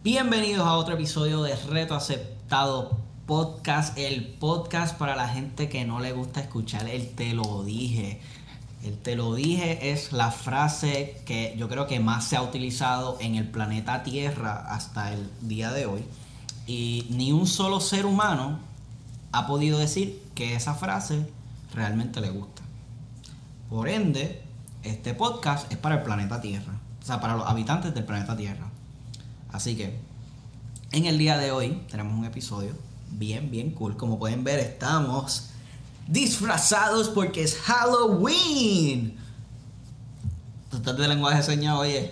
Bienvenidos a otro episodio de Reto Aceptado Podcast, el podcast para la gente que no le gusta escuchar el te lo dije. El te lo dije es la frase que yo creo que más se ha utilizado en el planeta Tierra hasta el día de hoy. Y ni un solo ser humano ha podido decir que esa frase realmente le gusta. Por ende, este podcast es para el planeta Tierra. O sea, para los habitantes del planeta Tierra. Así que, en el día de hoy tenemos un episodio bien cool. Como pueden ver, estamos disfrazados porque es Halloween. ¿Tú estás de lenguaje de señas, oye?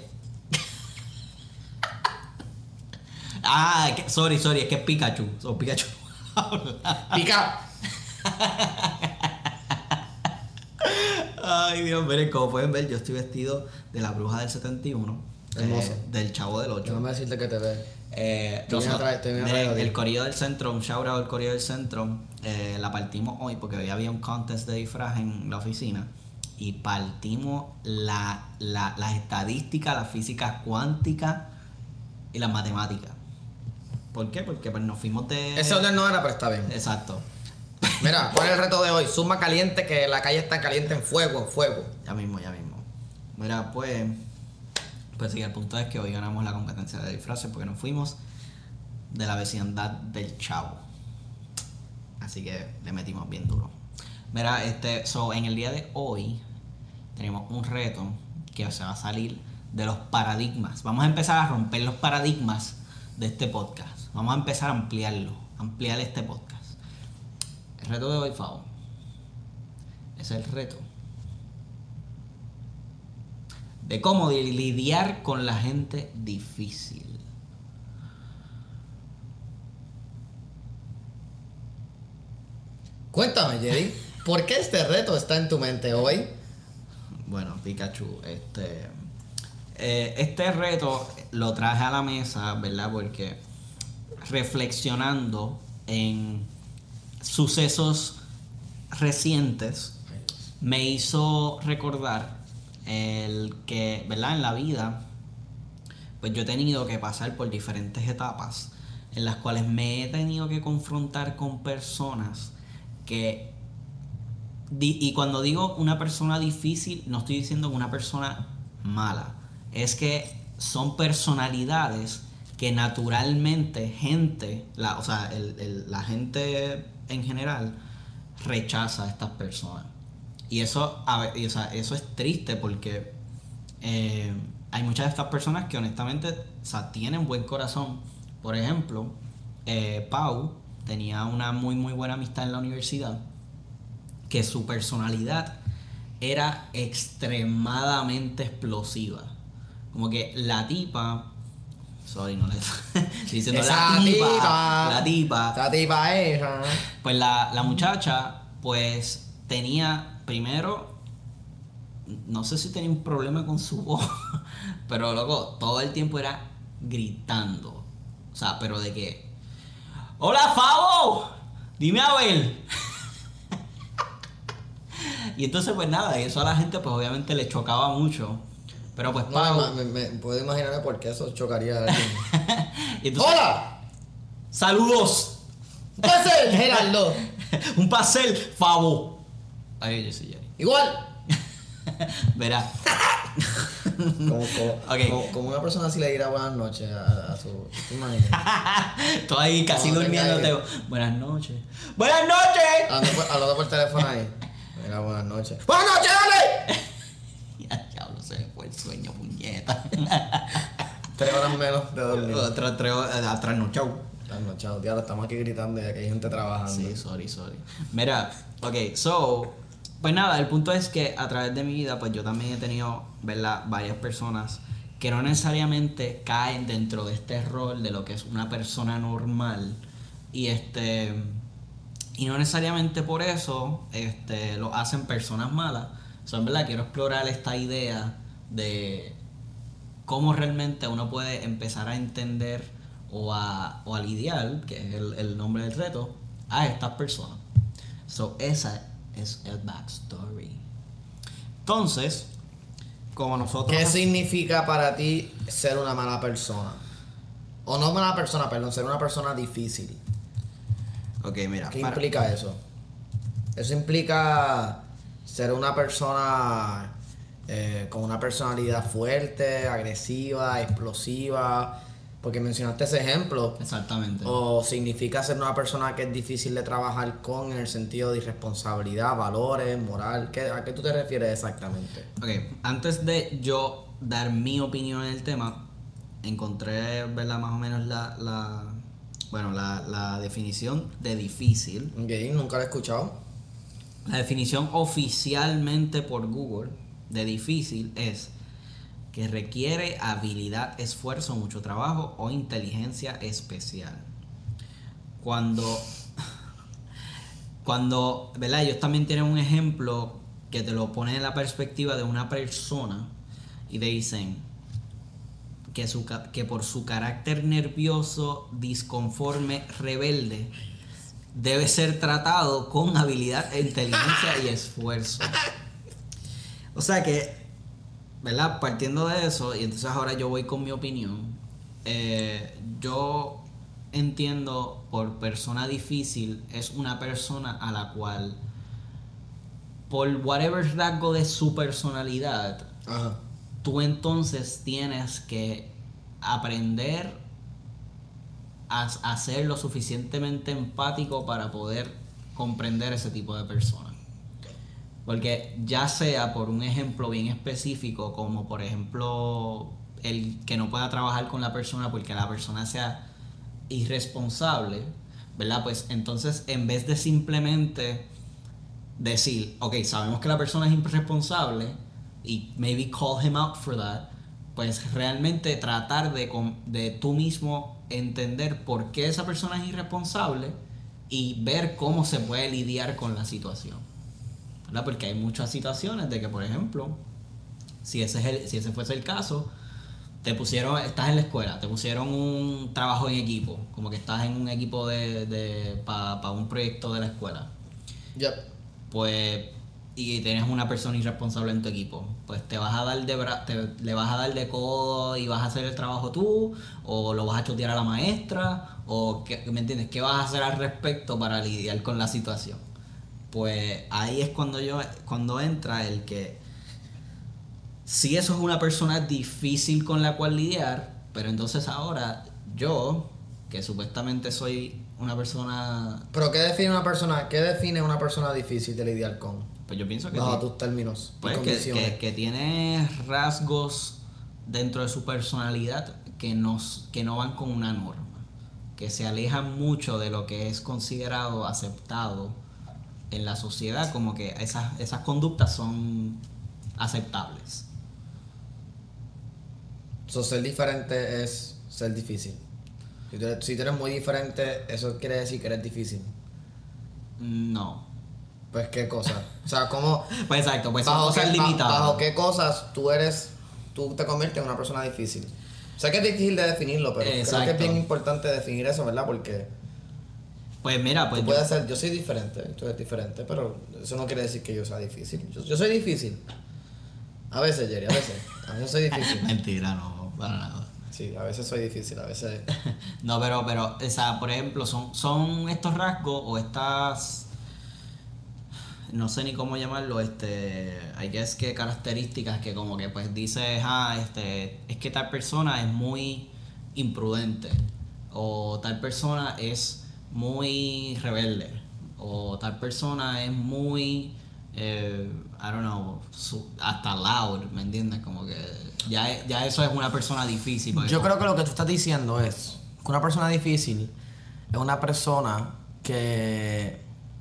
Sorry, es que es Pikachu. Pikachu. ¡Pica! Ay, Dios, miren, como pueden ver, yo estoy vestido de la bruja del 71. Hermoso. Del Chavo del 8. Déjame decirte que te ves. El Corillo del Centro, un shout out al Corillo del Centro. La partimos hoy porque hoy había un contest de disfraz en la oficina. Y partimos las estadísticas, la física cuántica y las matemáticas. ¿Por qué? Porque pues, nos fuimos de... Ese orden no era, pero está bien. Exacto. Mira, ¿cuál es el reto de hoy? Suma caliente, que la calle está caliente en fuego. Ya mismo. Mira, pues sí, el punto es que hoy ganamos la competencia de disfraces porque nos fuimos de la vecindad del Chavo. Así que le metimos bien duro. Mira, en el día de hoy tenemos un reto que se va a salir de los paradigmas. Vamos a empezar a romper los paradigmas de este podcast. Vamos a empezar a ampliar este podcast. El reto de hoy, Fabo, es el reto de cómo lidiar con la gente difícil. Cuéntame, Jerry, ¿por qué este reto está en tu mente hoy? Bueno, Pikachu, este reto lo traje a la mesa, ¿verdad? Porque reflexionando en sucesos recientes me hizo recordar el que, ¿verdad? En la vida, pues yo he tenido que pasar por diferentes etapas en las cuales me he tenido que confrontar con personas que, y cuando digo una persona difícil, no estoy diciendo una persona mala, es que son personalidades que naturalmente la gente en general rechaza a estas personas. Y eso, eso es triste porque hay muchas de estas personas que honestamente, tienen buen corazón. Por ejemplo, Pau tenía una muy buena amistad en la universidad que su personalidad era extremadamente explosiva. Como que la tipa... Sorry, no le estoy diciendo la tipa. Esa tipa esa. Pues la muchacha, pues tenía... Primero, no sé si tenía un problema con su voz, pero loco, todo el tiempo era gritando. O sea, pero de que... ¡Hola, Fabo! Dime a ver. Y entonces pues nada, eso a la gente pues obviamente le chocaba mucho. Pero pues Pau... Me puedo imaginarme por qué eso chocaría a alguien. Entonces, ¡hola! ¡Saludos! ¡Un placer, Gerardo! ¡Un placer, Fabo! Ay, yo soy Jerry. Igual. Verá. Como una persona así le dirá buenas noches a su... ¿Te imaginas? Estoy ahí casi No, durmiéndote. Buenas noches. ¡Buenas noches! Hablando por teléfono ahí. Mira, buenas noches. ¡Buenas noches, dale! Ya, diablo, se me fue el sueño, puñeta. 3 horas menos de dormir. Trasnochado. Trasnochado, tío, estamos aquí gritando ya que hay gente trabajando. Sí, sorry. Mira, pues nada, el punto es que a través de mi vida, pues yo también he tenido, ¿verdad?, varias personas que no necesariamente caen dentro de este rol de lo que es una persona normal. Y no necesariamente por eso lo hacen personas malas. En verdad quiero explorar esta idea de cómo realmente uno puede empezar a entender o a lidiar, que es el nombre del reto, a estas personas. Esa es el backstory. Entonces, como nosotros... ¿Qué significa para ti ser una mala persona? O no mala persona, perdón, ser una persona difícil. Ok, mira. ¿Qué implica eso? Eso implica ser una persona con una personalidad fuerte, agresiva, explosiva. Porque mencionaste ese ejemplo. Exactamente. O significa ser una persona que es difícil de trabajar con en el sentido de irresponsabilidad, valores, moral. ¿A qué tú te refieres exactamente? Ok, antes de yo dar mi opinión en el tema, encontré, ¿verdad? Más o menos la definición de difícil. Ok, nunca lo he escuchado. La definición oficialmente por Google de difícil es que requiere habilidad, esfuerzo, mucho trabajo o inteligencia especial. Cuando, ¿verdad? Ellos también tienen un ejemplo que te lo pone en la perspectiva de una persona y te dicen que por su carácter nervioso, disconforme, rebelde, debe ser tratado con habilidad, inteligencia y esfuerzo. O sea que, ¿verdad? Partiendo de eso, y entonces ahora yo voy con mi opinión. Yo entiendo por persona difícil es una persona a la cual, por whatever rasgo de su personalidad, Ajá. tú entonces tienes que aprender a ser lo suficientemente empático para poder comprender ese tipo de personas. Porque ya sea por un ejemplo bien específico, como por ejemplo el que no pueda trabajar con la persona porque la persona sea irresponsable, ¿verdad? Pues entonces en vez de simplemente decir, ok, sabemos que la persona es irresponsable y maybe call him out for that, pues realmente tratar de tú mismo entender por qué esa persona es irresponsable y ver cómo se puede lidiar con la situación, ¿verdad? Porque hay muchas situaciones de que, por ejemplo, si ese fuese el caso, estás en la escuela, te pusieron un trabajo en equipo, como que estás en un equipo para un proyecto de la escuela. Yep. Pues, y tienes una persona irresponsable en tu equipo, pues te vas a dar le vas a dar de codo y vas a hacer el trabajo tú, o lo vas a chotear a la maestra, o ¿me entiendes? ¿Qué vas a hacer al respecto para lidiar con la situación? Pues ahí es cuando entra el que si eso es una persona difícil con la cual lidiar, pero entonces ahora yo, que supuestamente soy una persona... ¿Pero qué define una persona difícil de lidiar con? Pues yo pienso que No, a tus términos y pues condiciones. que tiene rasgos dentro de su personalidad que no van con una norma, que se alejan mucho de lo que es considerado aceptado en la sociedad, como que esas conductas son aceptables. So, ser diferente es ser difícil. Si tú eres muy diferente, eso quiere decir que eres difícil. No. Pues qué cosa. O sea, ¿cómo? Pues exacto, pues son cosas limitadas. ¿Bajo qué cosas tú te conviertes en una persona difícil? Sé que es difícil de definirlo, pero creo que es bien importante definir eso, ¿verdad? Porque pues mira, pues tú puedes ser, yo soy diferente, tú eres diferente, pero eso no quiere decir que yo sea difícil. Yo soy difícil. A veces, Jerry, a veces soy difícil. Mentira, no, para nada. Sí, a veces soy difícil, a veces... No, pero, o sea, por ejemplo, son estos rasgos o estas... No sé ni cómo llamarlo, I guess que características que como que pues dices, es que tal persona es muy imprudente, o tal persona es muy rebelde, o tal persona es muy... I don't know, hasta loud, ¿me entiendes? Como que ya eso es una persona difícil. Yo creo que lo que tú estás diciendo es que una persona difícil es una persona que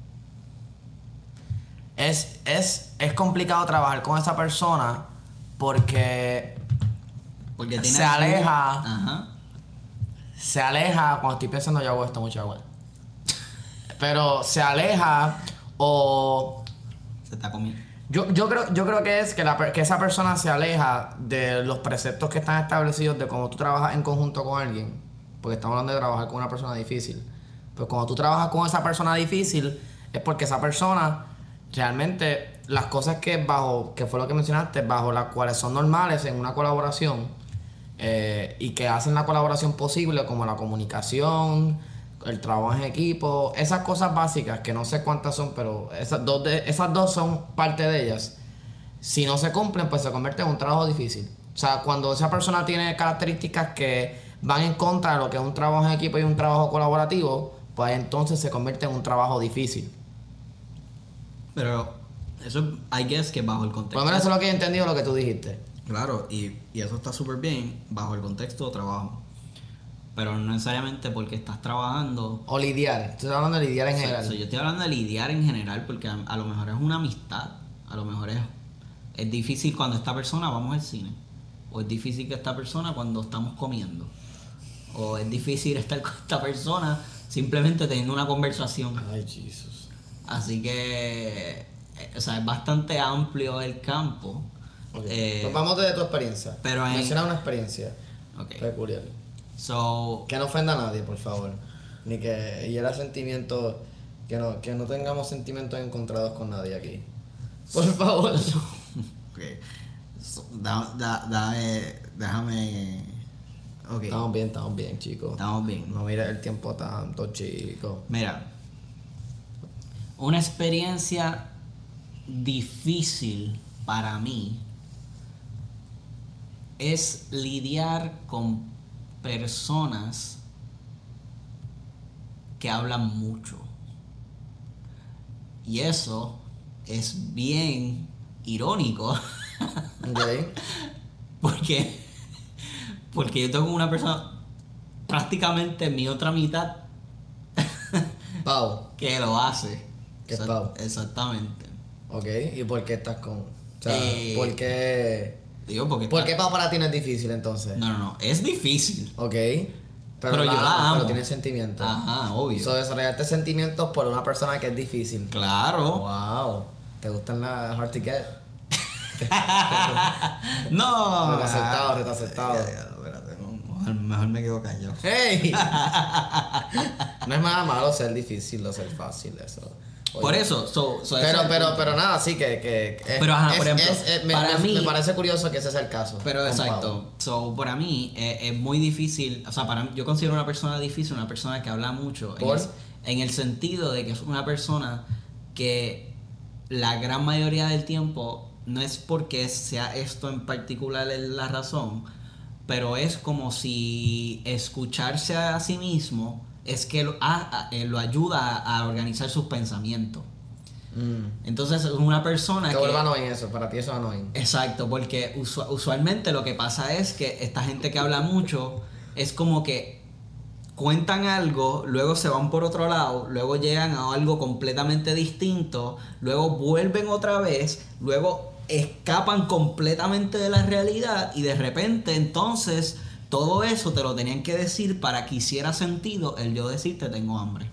es complicado trabajar con esa persona porque se aleja. Ajá. Se aleja, cuando estoy pensando yo hago esto mucho agua. Pero se aleja o... Se está comiendo. Yo creo que es que esa persona se aleja de los preceptos que están establecidos de cómo tú trabajas en conjunto con alguien. Porque estamos hablando de trabajar con una persona difícil. Pues cuando tú trabajas con esa persona difícil es porque esa persona realmente las cosas que fue lo que mencionaste, bajo las cuales son normales en una colaboración, y que hacen la colaboración posible, como la comunicación, el trabajo en equipo, esas cosas básicas que no sé cuántas son, pero esas dos son parte de ellas. Si no se cumplen, pues se convierte en un trabajo difícil. O sea, cuando esa persona tiene características que van en contra de lo que es un trabajo en equipo y un trabajo colaborativo, pues entonces se convierte en un trabajo difícil. Pero eso, I guess que bajo el contexto. Por lo menos eso es lo que he entendido lo que tú dijiste. Claro, y eso está súper bien bajo el contexto de trabajo. Pero no necesariamente porque estás trabajando. O lidiar. Estoy hablando de lidiar en general. Yo estoy hablando de lidiar en general porque a lo mejor es una amistad. A lo mejor es difícil cuando esta persona vamos al cine. O es difícil que esta persona cuando estamos comiendo. O es difícil estar con esta persona simplemente teniendo una conversación. Ay, Jesús. Así que, o sea, es bastante amplio el campo. Okay. Pues vamos de tu experiencia. Pero menciona una experiencia peculiar. So, que no ofenda a nadie, por favor. Ni que hiera sentimientos. Que no tengamos sentimientos encontrados con nadie aquí. Por favor. Okay. So, déjame. Okay. Estamos bien, chicos. Estamos bien. No mires el tiempo tanto, chicos. Mira, una experiencia difícil para mí es lidiar con personas que hablan mucho. Y eso es bien irónico. Okay. Porque yo tengo una persona, prácticamente mi otra mitad, Pau. que lo hace. ¿Qué es Pau? Exactamente. Ok, ¿y por qué estás con...? O sea, ¿por qué...? Digo, porque ¿Por qué Pau para ti no es difícil, entonces? No, es difícil. Ok. Pero yo la amo. Pero tienes sentimientos. Ajá, obvio. So, desarrollarte sentimientos por una persona que es difícil. Claro. Wow. ¿Te gustan las hard to get? No. Reto aceptado. Espérate, mejor me quedo callado. ¡Hey! No es nada malo ser difícil o ser fácil, eso. Oye. Por eso, pero nada, sí que pero ajá, por ejemplo, para mí me parece curioso que ese sea el caso. Pero exacto. So, para mí es muy difícil, o sea, yo considero una persona difícil, una persona que habla mucho. En el sentido de que es una persona que la gran mayoría del tiempo, no es porque sea esto en particular la razón, pero es como si escucharse a sí mismo es que lo ayuda a organizar sus pensamientos. Entonces es una persona que... Te vuelva annoying eso, para ti eso es annoying. Exacto, porque usualmente lo que pasa es que esta gente que habla mucho es como que cuentan algo, luego se van por otro lado, luego llegan a algo completamente distinto, luego vuelven otra vez, luego escapan completamente de la realidad y de repente entonces todo eso te lo tenían que decir para que hiciera sentido el yo decirte tengo hambre.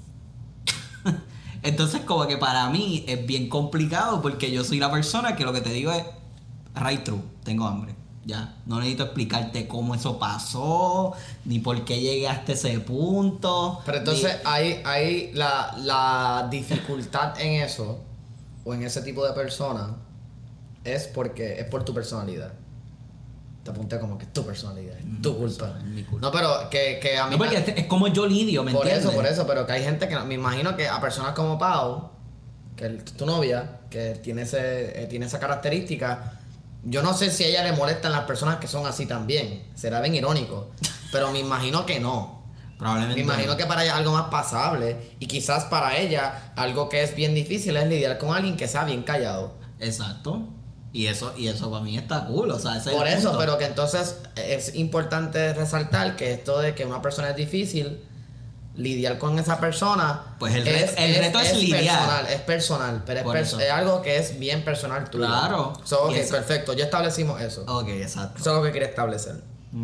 Entonces como que para mí es bien complicado porque yo soy la persona que lo que te digo es right true, tengo hambre. Ya, no necesito explicarte cómo eso pasó, ni por qué llegué hasta ese punto. Pero entonces hay la dificultad en eso, o en ese tipo de persona, es porque es por tu personalidad. Te apunté como que es tu personalidad, es tu culpa. Es mi culpa. No, pero que a mí... No, porque es como yo lidio, ¿me entiendes? Por eso, pero que hay gente que... Me imagino que a personas como Pau, que es tu novia, que tiene esa característica... Yo no sé si a ella le molestan las personas que son así también. Será bien irónico. Pero me imagino que no. Probablemente. Me imagino que para ella es algo más pasable. Y quizás para ella algo que es bien difícil es lidiar con alguien que sea bien callado. Exacto. Y eso para mí está cool. O sea, ese por es el eso, punto. pero que entonces es importante resaltar que esto de que una persona es difícil, lidiar con esa persona, pues el reto es lidiar. Es personal, pero es algo que es bien personal tuyo. Claro. Ok, perfecto, ya establecimos eso. Ok, exacto. Eso es lo que quería establecer.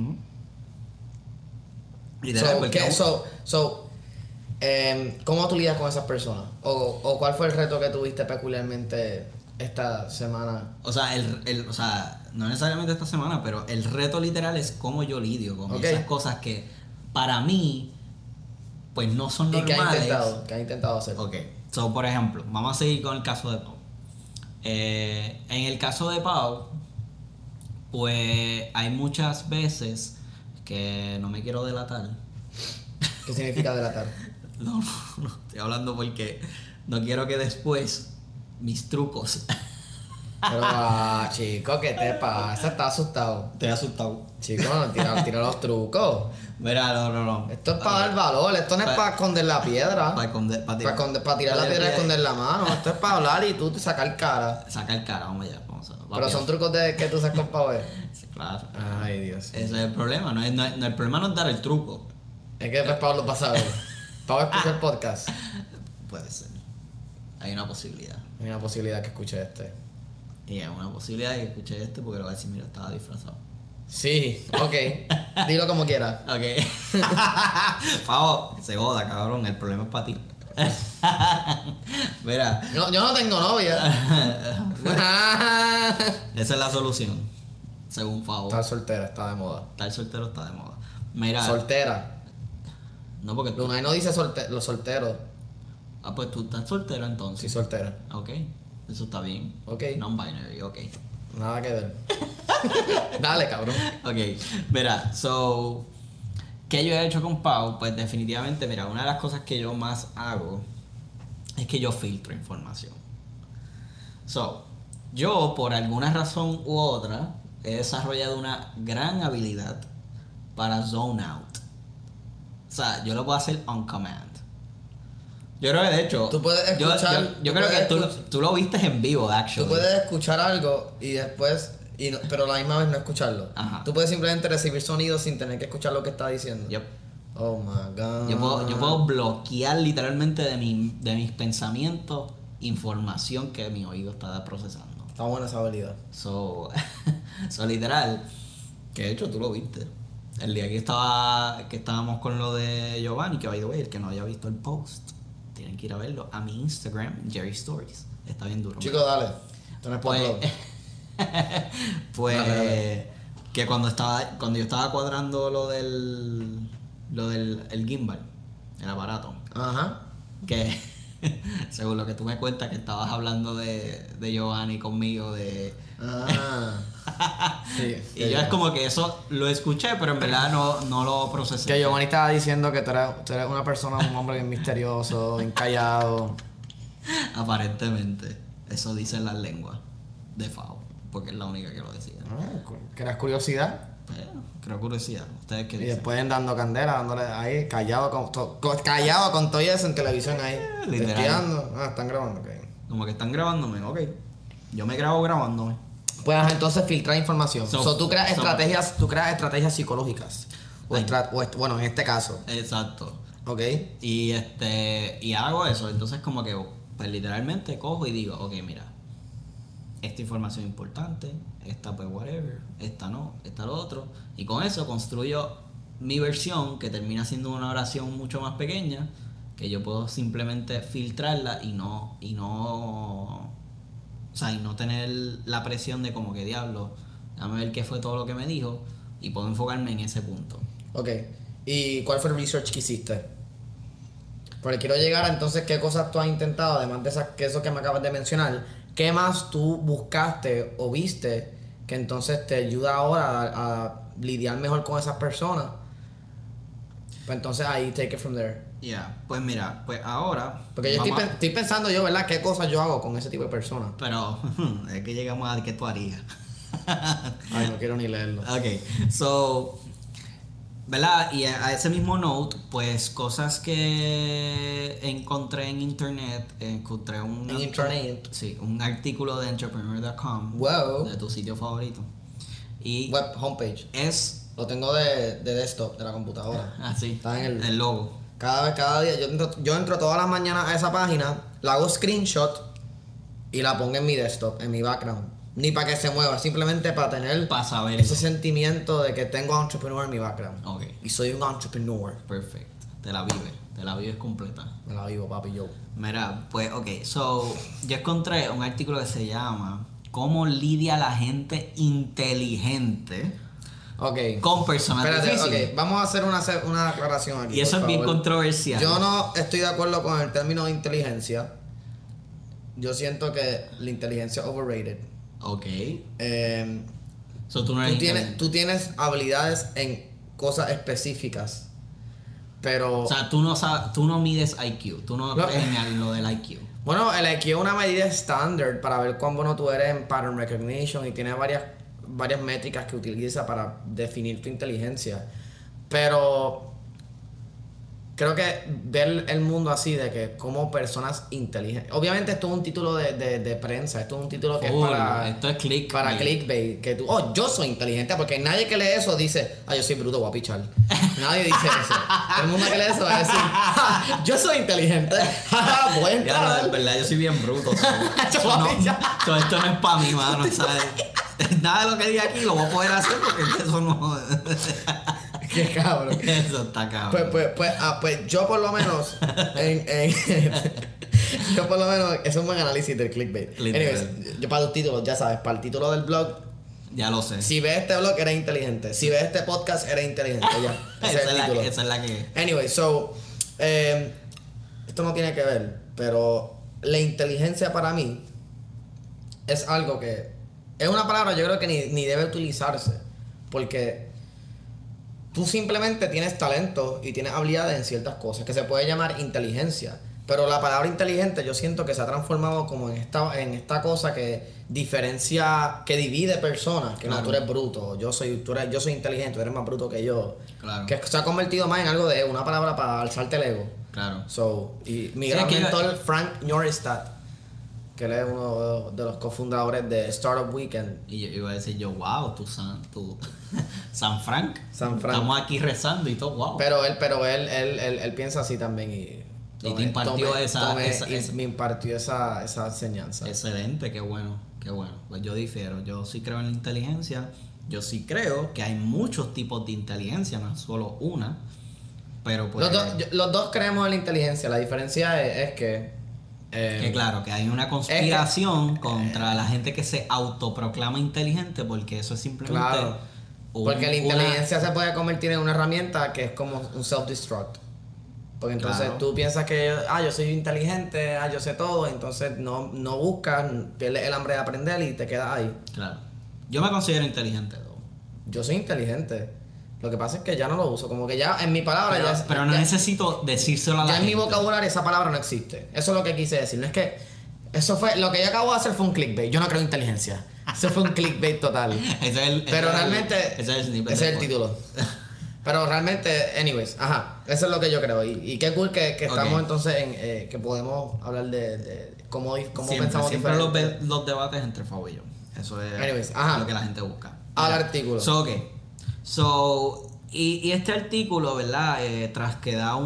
Literal, ¿cómo tú lidias con esas personas? ¿O cuál fue el reto que tuviste peculiarmente esta semana? O sea, o sea, no necesariamente esta semana, pero el reto literal es cómo yo lidio con esas cosas que para mí pues no son normales. ¿Qué has intentado hacer? Ok, so por ejemplo, vamos a seguir con el caso de Pau. En el caso de Pau, Pues hay muchas veces que no me quiero delatar. ¿Qué significa delatar? No, estoy hablando porque no quiero que después mis trucos. Pero, chico, ¿qué te pasa? ¿Estás asustado? Te he asustado. Chico, tira los trucos. Mira, no. Esto es para dar valor, esto no es para esconder la piedra. Para Para tirar la piedra y esconder la mano. Esto es para hablar y tú te sacar cara. Saca el cara, vamos allá. Pero son trucos que tú sacas para ver. Sí, claro. Ay, Dios. Ese es el problema. El problema no es dar el truco. Es que después Pablo pasa a ver. Pablo escucha el podcast. Puede ser. Hay una posibilidad. Hay una posibilidad que escuche Y hay una posibilidad de que escuche porque le va a decir, mira, estaba disfrazado. Sí, ok. Dilo como quieras. Ok. Pavo, se joda, cabrón. El problema es para ti. Mira. Yo no tengo novia. Esa es la solución. Según Favo. Estar soltera está de moda. Estar soltero está de moda. Mira. Soltera. No, porque tú. Lunay no dice los solteros. Ah, pues tú estás soltero entonces. Sí, soltera. Ok. Eso está bien. Ok. Non-binary, ok. Nada que ver. Dale, cabrón. Ok. Mira, ¿qué yo he hecho con Pau? Pues definitivamente, mira, una de las cosas que yo más hago es que yo filtro información. Yo, por alguna razón u otra, he desarrollado una gran habilidad para zone out. O sea, yo lo puedo hacer on command. Yo creo que de hecho, Tú puedes escuchar. yo creo que tú lo viste en vivo, actually. Tú puedes escuchar algo y después. Pero a la misma vez no escucharlo. Ajá. Tú puedes simplemente recibir sonidos sin tener que escuchar lo que está diciendo. Yep. Oh my god. Yo puedo bloquear literalmente de mis pensamientos información que mi oído está procesando. Está buena esa habilidad. So literal, que de hecho tú lo viste. El día que estábamos con lo de Giovanni, que by the way, el que no haya visto el post, tienen que ir a verlo a mi Instagram, Jerry Stories. Está bien duro. Chicos, dale. Esto no es Pues, pues Dale. que cuando yo estaba cuadrando lo del el gimbal, el aparato, Ajá. que según lo que tú me cuentas que estabas hablando de Giovanni conmigo Sí. y yo es como que eso lo escuché, pero en verdad no lo procesé. Que Giovanni estaba diciendo que tú eres una persona, un hombre bien misterioso, bien callado. Aparentemente, eso dicen las lenguas de Fao, porque es la única que lo decía. Que era curiosidad. Pero, creo curiosidad. ¿Ustedes qué Y dicen? después dando candela, dándole ahí, callado con todo eso en televisión ahí. Literal. Testeando. Están grabando, ok. Como que están grabándome, ok. Yo me grabo grabándome. Pues entonces filtrar información. Tú creas estrategias psicológicas. Bueno, en este caso. Exacto. Ok. Y hago eso. Entonces como que pues literalmente cojo y digo, ok, mira, esta información es importante, esta pues whatever, esta no, esta lo otro. Y con eso construyo mi versión, que termina siendo una oración mucho más pequeña, que yo puedo simplemente filtrarla y no tener la presión de como que diablo, dame ver qué fue todo lo que me dijo y puedo enfocarme en ese punto. Ok. ¿Y cuál fue el research que hiciste? Porque quiero llegar a entonces qué cosas tú has intentado, además de eso que me acabas de mencionar, qué más tú buscaste o viste que entonces te ayuda ahora a lidiar mejor con esas personas. Pues entonces ahí take it from there. Pues mira, pues ahora... Porque yo estoy pensando yo, ¿verdad? ¿Qué cosas yo hago con ese tipo de personas? Pero es que llegamos a qué tú harías. Ay, no quiero ni leerlo. Ok, ¿verdad? Y a ese mismo note, pues cosas que encontré en internet, encontré En internet. Sí, un artículo de entrepreneur.com, Wow. de tu sitio favorito. Y Web homepage. Lo tengo de desktop, de la computadora. Así, Está en el logo. Cada día, yo entro todas las mañanas a esa página, la hago screenshot y la pongo en mi desktop, en mi background. Ni para que se mueva, simplemente para tener saber ese sentimiento de que tengo entrepreneur en mi background. Ok. Y soy un entrepreneur. Perfecto. Te la vives completa. Me la vivo, papi, yo. Mira, pues yo encontré un artículo que se llama ¿Cómo lidia la gente inteligente Ok. con personas difíciles? Ok, vamos a hacer una aclaración aquí. Y eso por es bien favor. controversial. Yo no estoy de acuerdo con el término de inteligencia. Yo siento que la inteligencia es overrated. Ok. So, tú no eres Tú tienes habilidades en cosas específicas, pero... O sea, tú no mides IQ, tú no crees en lo del IQ. Bueno, el IQ es una medida estándar para ver cuán bueno tú eres en pattern recognition y tiene varias métricas que utiliza para definir tu inteligencia. Pero creo que ver el mundo así, de que como personas inteligentes... Obviamente esto es un título de prensa, esto es un título que es Esto es clickbait. para clickbait. Que tú, yo soy inteligente, porque nadie que lee eso dice, yo soy bruto, voy a pichar. Nadie dice eso. Todo el mundo que lee eso va a decir, yo soy inteligente. Voy a entrar. De verdad, yo soy bien bruto. Esto no es para mí, mano, ¿sabes? Nada de lo que diga aquí lo voy a poder hacer porque eso no... Qué cabrón. Eso está cabrón. Pues yo por lo menos yo por lo menos, eso es un buen análisis del clickbait. Anyways, yo para los títulos, ya sabes, para el título del blog, ya lo sé. si ves este blog eres inteligente, si ves este podcast eres inteligente, ya. Ese es el título. Esa es la que... Anyway, esto no tiene que ver, pero la inteligencia para mí es algo que es una palabra yo creo que ni debe utilizarse, porque tú simplemente tienes talento y tienes habilidades en ciertas cosas que se puede llamar inteligencia. Pero la palabra inteligente yo siento que se ha transformado como en esta cosa que diferencia, que divide personas. Que claro. No, tú eres bruto, yo soy inteligente, tú eres más bruto que yo. Claro. Que se ha convertido más en algo de una palabra para alzarte el ego. Claro. Y mi gran mentor, Frank Norstad, que él es uno de los cofundadores de Startup Weekend. Y yo iba a decir wow, San Frank. Estamos aquí rezando y todo, wow. Pero él piensa así también y te impartió me impartió esa enseñanza. Excelente, qué bueno. Pues yo difiero, yo sí creo en la inteligencia, yo sí creo que hay muchos tipos de inteligencia, no es solo una, pero pues... Los dos creemos en la inteligencia, la diferencia es que... que claro, que hay una conspiración contra la gente que se autoproclama inteligente, porque eso es simplemente... Claro, porque la inteligencia se puede convertir en una herramienta que es como un self-destruct. Porque entonces claro. Tú piensas que yo soy inteligente, yo sé todo, entonces no buscas, pierdes el hambre de aprender y te quedas ahí. Claro. Yo me considero inteligente, ¿no? Yo soy inteligente. Lo que pasa es que ya no lo uso, como que ya en mi palabra pero no necesito decírselo a la gente. Ya en mi vocabulario esa palabra no existe. Eso es lo que quise decir. No es que eso fue lo que yo acabo de hacer fue un clickbait. Yo no creo en inteligencia. Eso fue un clickbait total. Pero realmente ese es el título. Pero realmente, anyways, eso es lo que yo creo. Y qué cool que estamos entonces en que podemos hablar de cómo pensamos siempre los debates entre Fabo y yo. Eso es lo que la gente busca. Al artículo. Y este artículo, ¿verdad? Tras que da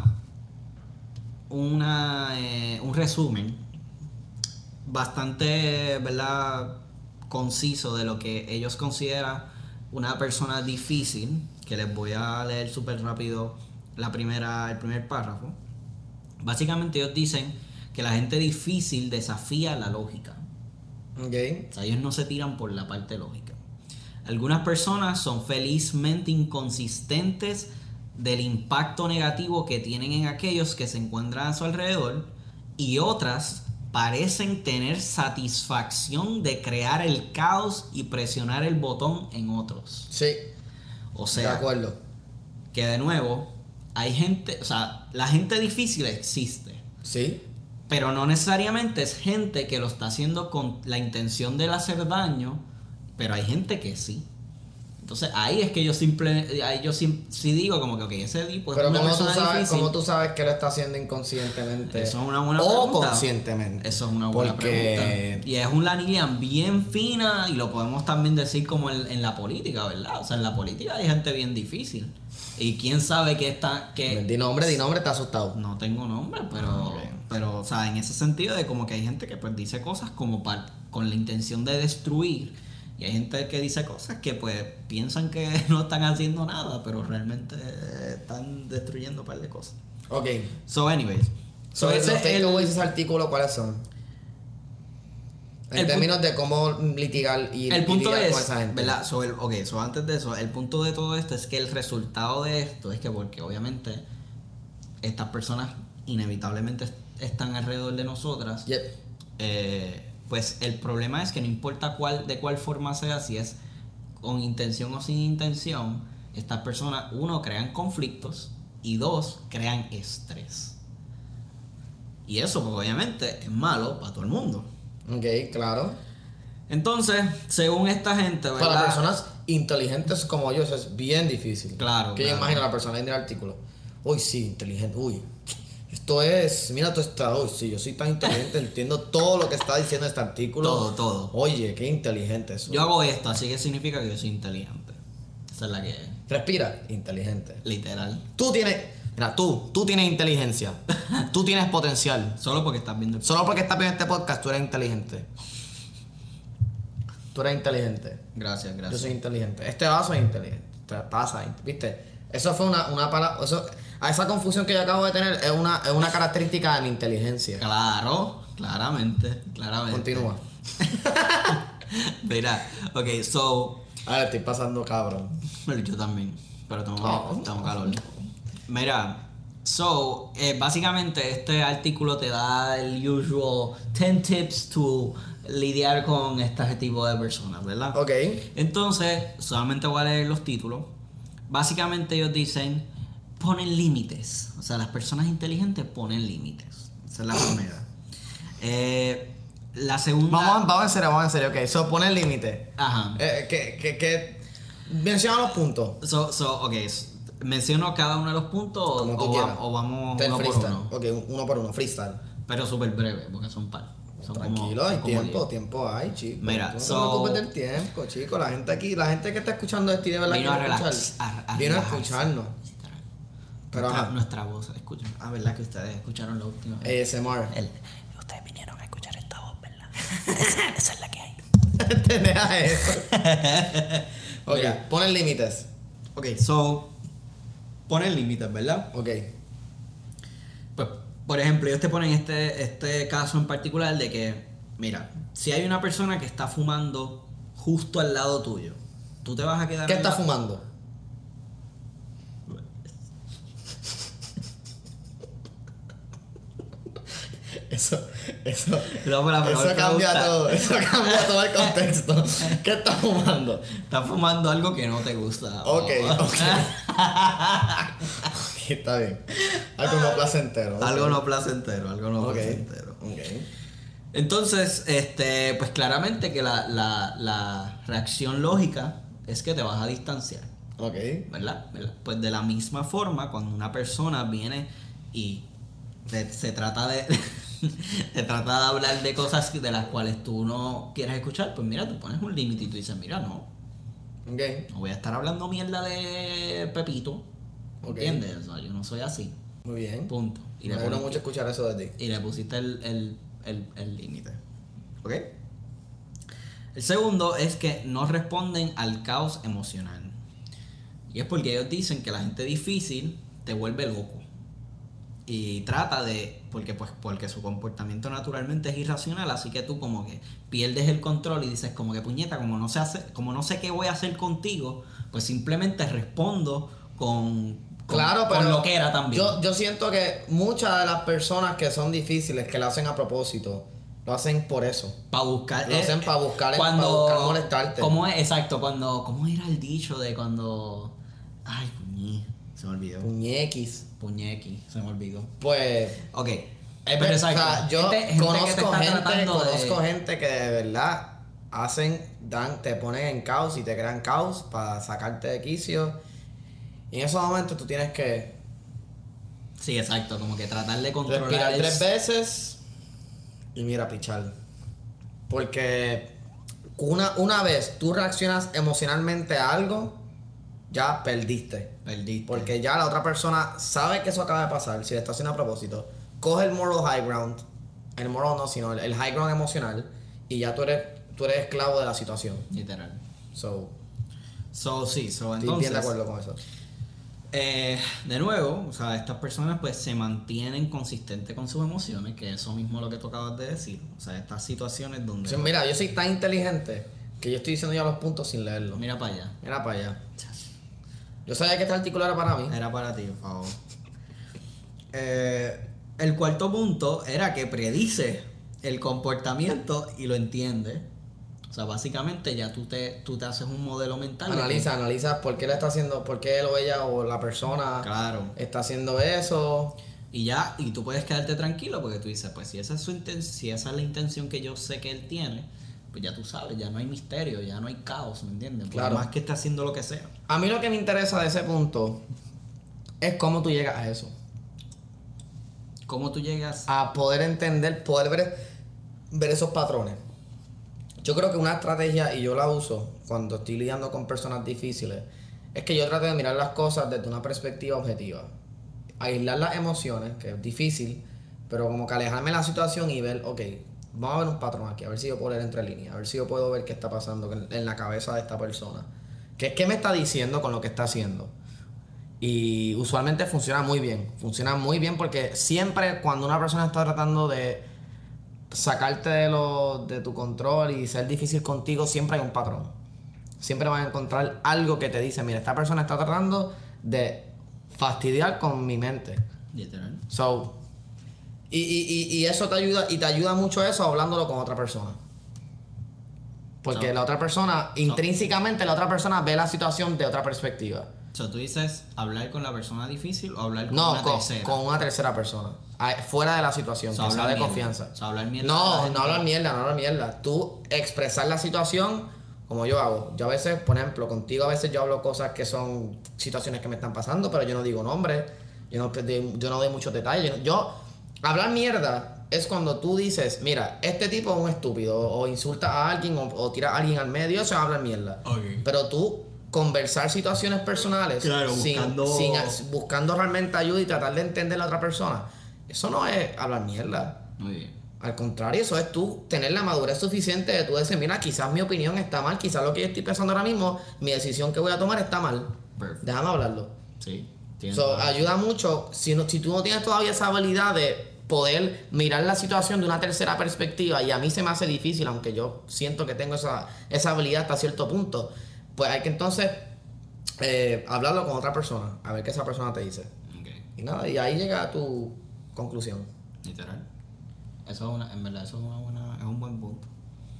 un resumen bastante, ¿verdad?, conciso de lo que ellos consideran una persona difícil, que les voy a leer súper rápido el primer párrafo. Básicamente ellos dicen que la gente difícil desafía la lógica. Okay. O sea, ellos no se tiran por la parte lógica. Algunas personas son felizmente inconsistentes del impacto negativo que tienen en aquellos que se encuentran a su alrededor, y otras parecen tener satisfacción de crear el caos y presionar el botón en otros. Sí. O sea, de acuerdo. Que de nuevo, hay gente, o sea, la gente difícil existe. Sí. Pero no necesariamente es gente que lo está haciendo con la intención de hacer daño, pero hay gente que sí. Entonces ahí es que yo sí digo como que ok, ese tipo es una persona difícil. ¿Cómo tú sabes que lo está haciendo inconscientemente? Eso es una buena pregunta. O conscientemente. Eso es una buena pregunta. Y es una línea bien fina, y lo podemos también decir como en la política, ¿verdad? O sea, en la política hay gente bien difícil. Y quién sabe que está... Di nombre, está asustado. No tengo nombre, pero o sea, en ese sentido de como que hay gente que pues dice cosas como con la intención de destruir. Y hay gente que dice cosas que pues piensan que no están haciendo nada, pero realmente están destruyendo un par de cosas. Ok. So anyways. Los takeaways de ese artículo, ¿cuáles son? En términos de cómo litigar y el punto lidiar es, con esa gente. ¿verdad? Antes de eso, el punto de todo esto es que el resultado de esto es que, porque obviamente estas personas inevitablemente están alrededor de nosotras. Yep. Pues el problema es que no importa de cuál forma sea, si es con intención o sin intención, estas personas, uno, crean conflictos y dos, crean estrés. Y eso, pues, obviamente, es malo para todo el mundo. Ok, claro. Entonces, según esta gente, ¿verdad? Para personas inteligentes como yo, eso es bien difícil. Claro, Que yo imagino a la persona en el artículo. Uy, sí, inteligente. Uy, esto es. Mira, tú estás. Uy, sí, yo soy tan inteligente, entiendo todo lo que está diciendo este artículo. Todo. Oye, qué inteligente eso. Yo hago esto, así que significa que yo soy inteligente. Esa es la que es. Respira, inteligente. Literal. Tú tienes. Mira, tú tienes inteligencia. Tú tienes potencial. Solo porque estás viendo el... Solo porque estás viendo este podcast, tú eres inteligente. Tú eres inteligente. Gracias. Yo soy inteligente. Este vaso es inteligente. Esta taza, ¿viste? Eso fue una palabra. A esa confusión que yo acabo de tener es una característica de mi inteligencia. Claro, claramente. Continúa. Mira, ok, so... A ver, estoy pasando cabrón. Bueno, yo también, pero tengo calor. Mira, so, básicamente este artículo te da el usual 10 tips to lidiar con este tipo de personas, ¿verdad? Ok. Entonces, solamente voy a leer los títulos. Básicamente ellos dicen, ponen límites. O sea, las personas inteligentes ponen límites. Esa es la primera. La segunda... Vamos en serio. Ok, so pone el límite. Ajá. Que menciona los puntos. Ok, menciono cada uno de los puntos Como tú quieras. o vamos Del uno por freestyle. uno. Ok, uno por uno, freestyle. Pero súper breve, porque son par. Son Tranquilo, como- hay como diez. tiempo hay, chico. Mira, Tú no te so- preocupes del tiempo, chico. La gente que está escuchando esto y de verdad Vino a quiere relax, escuchar. a Vino a relajarse. escucharnos. Pero ajá. Nuestra voz, escuchen. Ah, ¿verdad que ustedes escucharon la última? ASMR. Ustedes vinieron a escuchar esta voz, ¿verdad? Esa es la que hay. Deja eso. Ok, Mira. ponen límites. Ok, so, ponen límites, ¿verdad? Ok. Pues, por ejemplo, ellos te ponen este caso en particular de que, mira, si hay una persona que está fumando justo al lado tuyo, tú te vas a quedar... ¿Qué en está la- fumando? Eso No, pero la eso pregunta cambia gusta. todo. Eso cambia todo el contexto. ¿Qué está fumando? Está fumando algo que no te gusta. Ok. Oh. Está bien. Algo no placentero. Algo no placentero, Ok. placentero. Ok. Entonces, pues claramente que la reacción lógica es que te vas a distanciar, Ok. ¿verdad? Pues de la misma forma, cuando una persona viene y se trata de se trata de hablar de cosas de las cuales tú no quieres escuchar, pues mira, tú pones un límite y tú dices, mira, no Ok. voy a estar hablando mierda de Pepito, Ok. ¿entiendes? O sea, yo no soy así, Muy bien. punto. Y Me le alegro pones- mucho escuchar eso de ti. y le pusiste el límite. ¿Ok? El segundo es que no responden al caos emocional. Y es porque ellos dicen que la gente difícil te vuelve loco. Y trata de... Porque su comportamiento naturalmente es irracional, así que tú como que pierdes el control y dices como que puñeta, como no sé qué voy a hacer contigo, pues simplemente respondo con Claro, pero con lo que era también. Yo siento que muchas de las personas que son difíciles, que lo hacen a propósito, lo hacen por eso. Para buscar. Lo hacen para buscar molestarte. ¿Cómo es? Exacto, ¿cómo era el dicho de cuando. Ay, se me olvidó. Puñequis. Puñequi, se me olvidó. Pues. Ok. Pero, Pero exacto. o sea, yo gente que te conozco está tratando de- conozco gente que de verdad te ponen en caos y te crean caos para sacarte de quicio. Y en esos momentos tú tienes que Sí, exacto, como que tratar de controlar. respirar el- 3 veces y mira, pichar. Porque una vez tú reaccionas emocionalmente a algo, ya perdiste. Perdiste. Porque ya la otra persona sabe que eso acaba de pasar, si le está haciendo a propósito. Coge el moral high ground. El moral no, sino el high ground emocional. Y ya tú eres esclavo de la situación. Literal. So, Sí, estoy entonces. bien de acuerdo con eso. De nuevo, o sea, estas personas pues se mantienen consistentes con sus emociones, que eso mismo es lo que tú acabas de decir. O sea, estas situaciones donde... O sea, mira, yo soy tan inteligente que yo estoy diciendo ya los puntos sin leerlo. Mira para allá. Mira para allá. Yo sabía que este artículo era para mí. Era para ti, por favor. El cuarto punto era que predice el comportamiento y lo entiende. O sea, básicamente ya tú te haces un modelo mental. Analiza por qué le está haciendo, por qué él o ella o la persona está haciendo eso. Y ya, y tú puedes quedarte tranquilo porque tú dices, pues si esa es si esa es la intención que yo sé que él tiene, pues ya tú sabes, ya no hay misterio, ya no hay caos, ¿me entiendes? Por más que esté haciendo lo que sea. A mí lo que me interesa de ese punto es cómo tú llegas a eso. ¿Cómo tú llegas? A poder entender, poder ver esos patrones. Yo creo que una estrategia, y yo la uso cuando estoy lidiando con personas difíciles, es que yo trato de mirar las cosas desde una perspectiva objetiva. Aislar las emociones, que es difícil, pero como que alejarme de la situación y ver, ok, vamos a ver un patrón aquí, a ver si yo puedo leer entre líneas, a ver si yo puedo ver qué está pasando en la cabeza de esta persona. ¿Qué me está diciendo con lo que está haciendo? Y usualmente funciona muy bien porque siempre cuando una persona está tratando de sacarte de tu control y ser difícil contigo, siempre hay un patrón. Siempre vas a encontrar algo que te dice, mira, esta persona está tratando de fastidiar con mi mente. Literal. So, y eso te ayuda mucho eso hablándolo con otra persona. Porque la otra persona, intrínsecamente la otra persona ve la situación de otra perspectiva. O sea, tú dices hablar con la persona difícil o hablar con una tercera. Con una tercera persona. Fuera de la situación, que sea de confianza. O sea, hablar mierda. No hablar mierda. Tú expresar la situación como yo hago. Yo a veces, por ejemplo, contigo a veces yo hablo cosas que son situaciones que me están pasando, pero yo no digo nombres. Yo no doy muchos detalles. Hablar mierda es cuando tú dices, mira, este tipo es un estúpido, o insulta a alguien, o tira a alguien al medio, eso es hablar mierda. Okay. Pero tú conversar situaciones personales, claro, buscando realmente ayuda y tratar de entender a la otra persona, eso no es hablar mierda. Muy bien. Al contrario, eso es tú tener la madurez suficiente de tú decir, mira, quizás mi opinión está mal, quizás lo que yo estoy pensando ahora mismo, mi decisión que voy a tomar está mal. Perfect. Déjame hablarlo. Sí. Ayuda mucho, si tú no tienes todavía esa habilidad de poder mirar la situación de una tercera perspectiva, y a mí se me hace difícil, aunque yo siento que tengo esa habilidad hasta cierto punto, pues hay que entonces hablarlo con otra persona, a ver qué esa persona te dice. Okay. Y nada, y ahí llega a tu conclusión. Literal. En verdad, eso es un buen punto.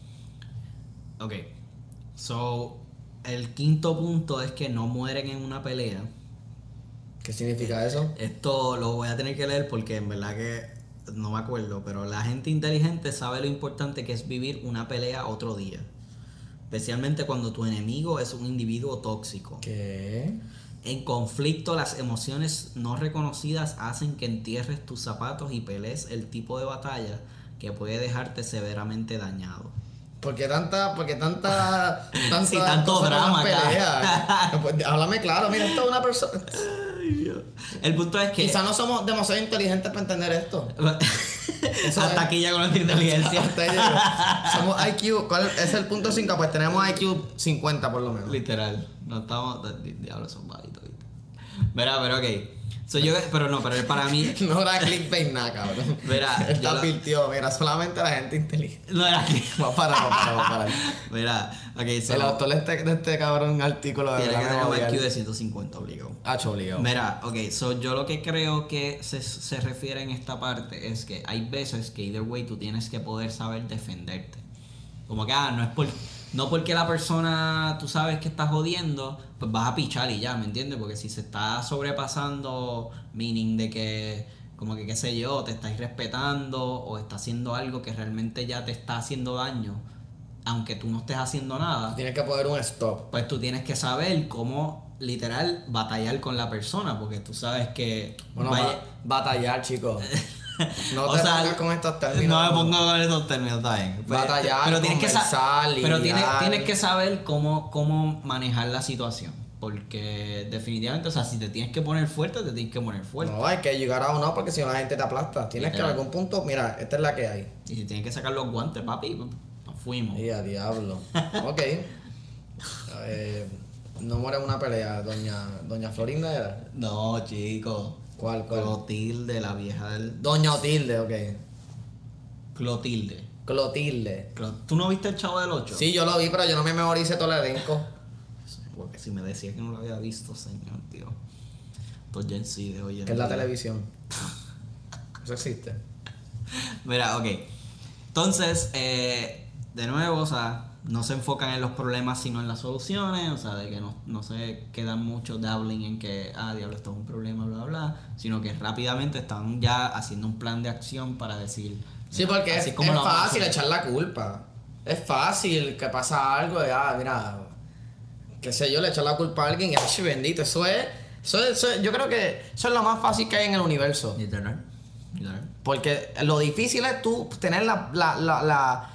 Ok. So, el quinto punto es que no mueren en una pelea. ¿Qué significa eso? Esto lo voy a tener que leer porque en verdad que no me acuerdo, pero la gente inteligente sabe lo importante que es vivir una pelea otro día. Especialmente cuando tu enemigo es un individuo tóxico. ¿Qué? En conflicto, las emociones no reconocidas hacen que entierres tus zapatos y pelees el tipo de batalla que puede dejarte severamente dañado. ¿Por qué tanta sí, tanto drama acá? Pues, háblame claro, mira, esto es una persona. El punto es que quizás no somos demasiado inteligentes para entender esto. Hasta aquí ya con nuestra inteligencia. Somos IQ, ¿cuál es el punto 5? Pues tenemos IQ 50 por lo menos. Literal. No estamos. Diablo, son bajitos. Verá, pero ok. Pero para mí. No era clickbait nada, cabrón. Verá. Está advirtió, mira, solamente la gente inteligente. No era clickbait. Vamos a parar. Verá, ok. El autor de este cabrón artículo de tiene que tener un IQ de 150 obligado. Obligado. Mira, ok, yo lo que creo que se refiere en esta parte es que hay veces que either way tú tienes que poder saber defenderte. Como que, no porque la persona, tú sabes que está jodiendo, pues vas a pichar y ya, ¿me entiendes? Porque si se está sobrepasando, meaning de que, como que qué sé yo, te está irrespetando o está haciendo algo que realmente ya te está haciendo daño, aunque tú no estés haciendo nada. Tienes que poner un stop. Pues tú tienes que saber cómo, literal, batallar con la persona, porque tú sabes que... Bueno, batallar, chicos. No te pongas con estos términos. No me pongo con estos términos, está bien. Batallar, pero tienes conversar, pero tienes que saber cómo manejar la situación. Porque definitivamente, o sea, si te tienes que poner fuerte, te tienes que poner fuerte. No, hay que llegar a uno porque si no la gente te aplasta. Tienes Literal. que en algún punto, mira, esta es la que hay. Y si tienes que sacar los guantes, papi, nos fuimos. Y a diablo. Ok. No muere en una pelea, doña Florinda era. No, chico. ¿Cuál? Clotilde, la vieja del... Doña Otilde, ok. Clotilde. Clotilde. ¿Tú no viste el Chavo del 8? Sí, yo lo vi, pero yo no me memoricé todo el elenco. Porque si me decías que no lo había visto, señor, tío. Esto ya incide, oye. ¿Qué es la televisión? Eso existe. Mira, ok. Entonces, de nuevo, o sea, no se enfocan en los problemas sino en las soluciones, o sea, de que no se quedan mucho dabbling en que, diablo, esto es un problema, bla, bla, sino que rápidamente están ya haciendo un plan de acción para decir... Sí, porque es fácil echar la culpa. Es fácil que pasa algo de, mira, qué sé yo, le echar la culpa a alguien y, ay, bendito, eso es, yo creo que eso es lo más fácil que hay en el universo. Literal. Porque lo difícil es tú tener la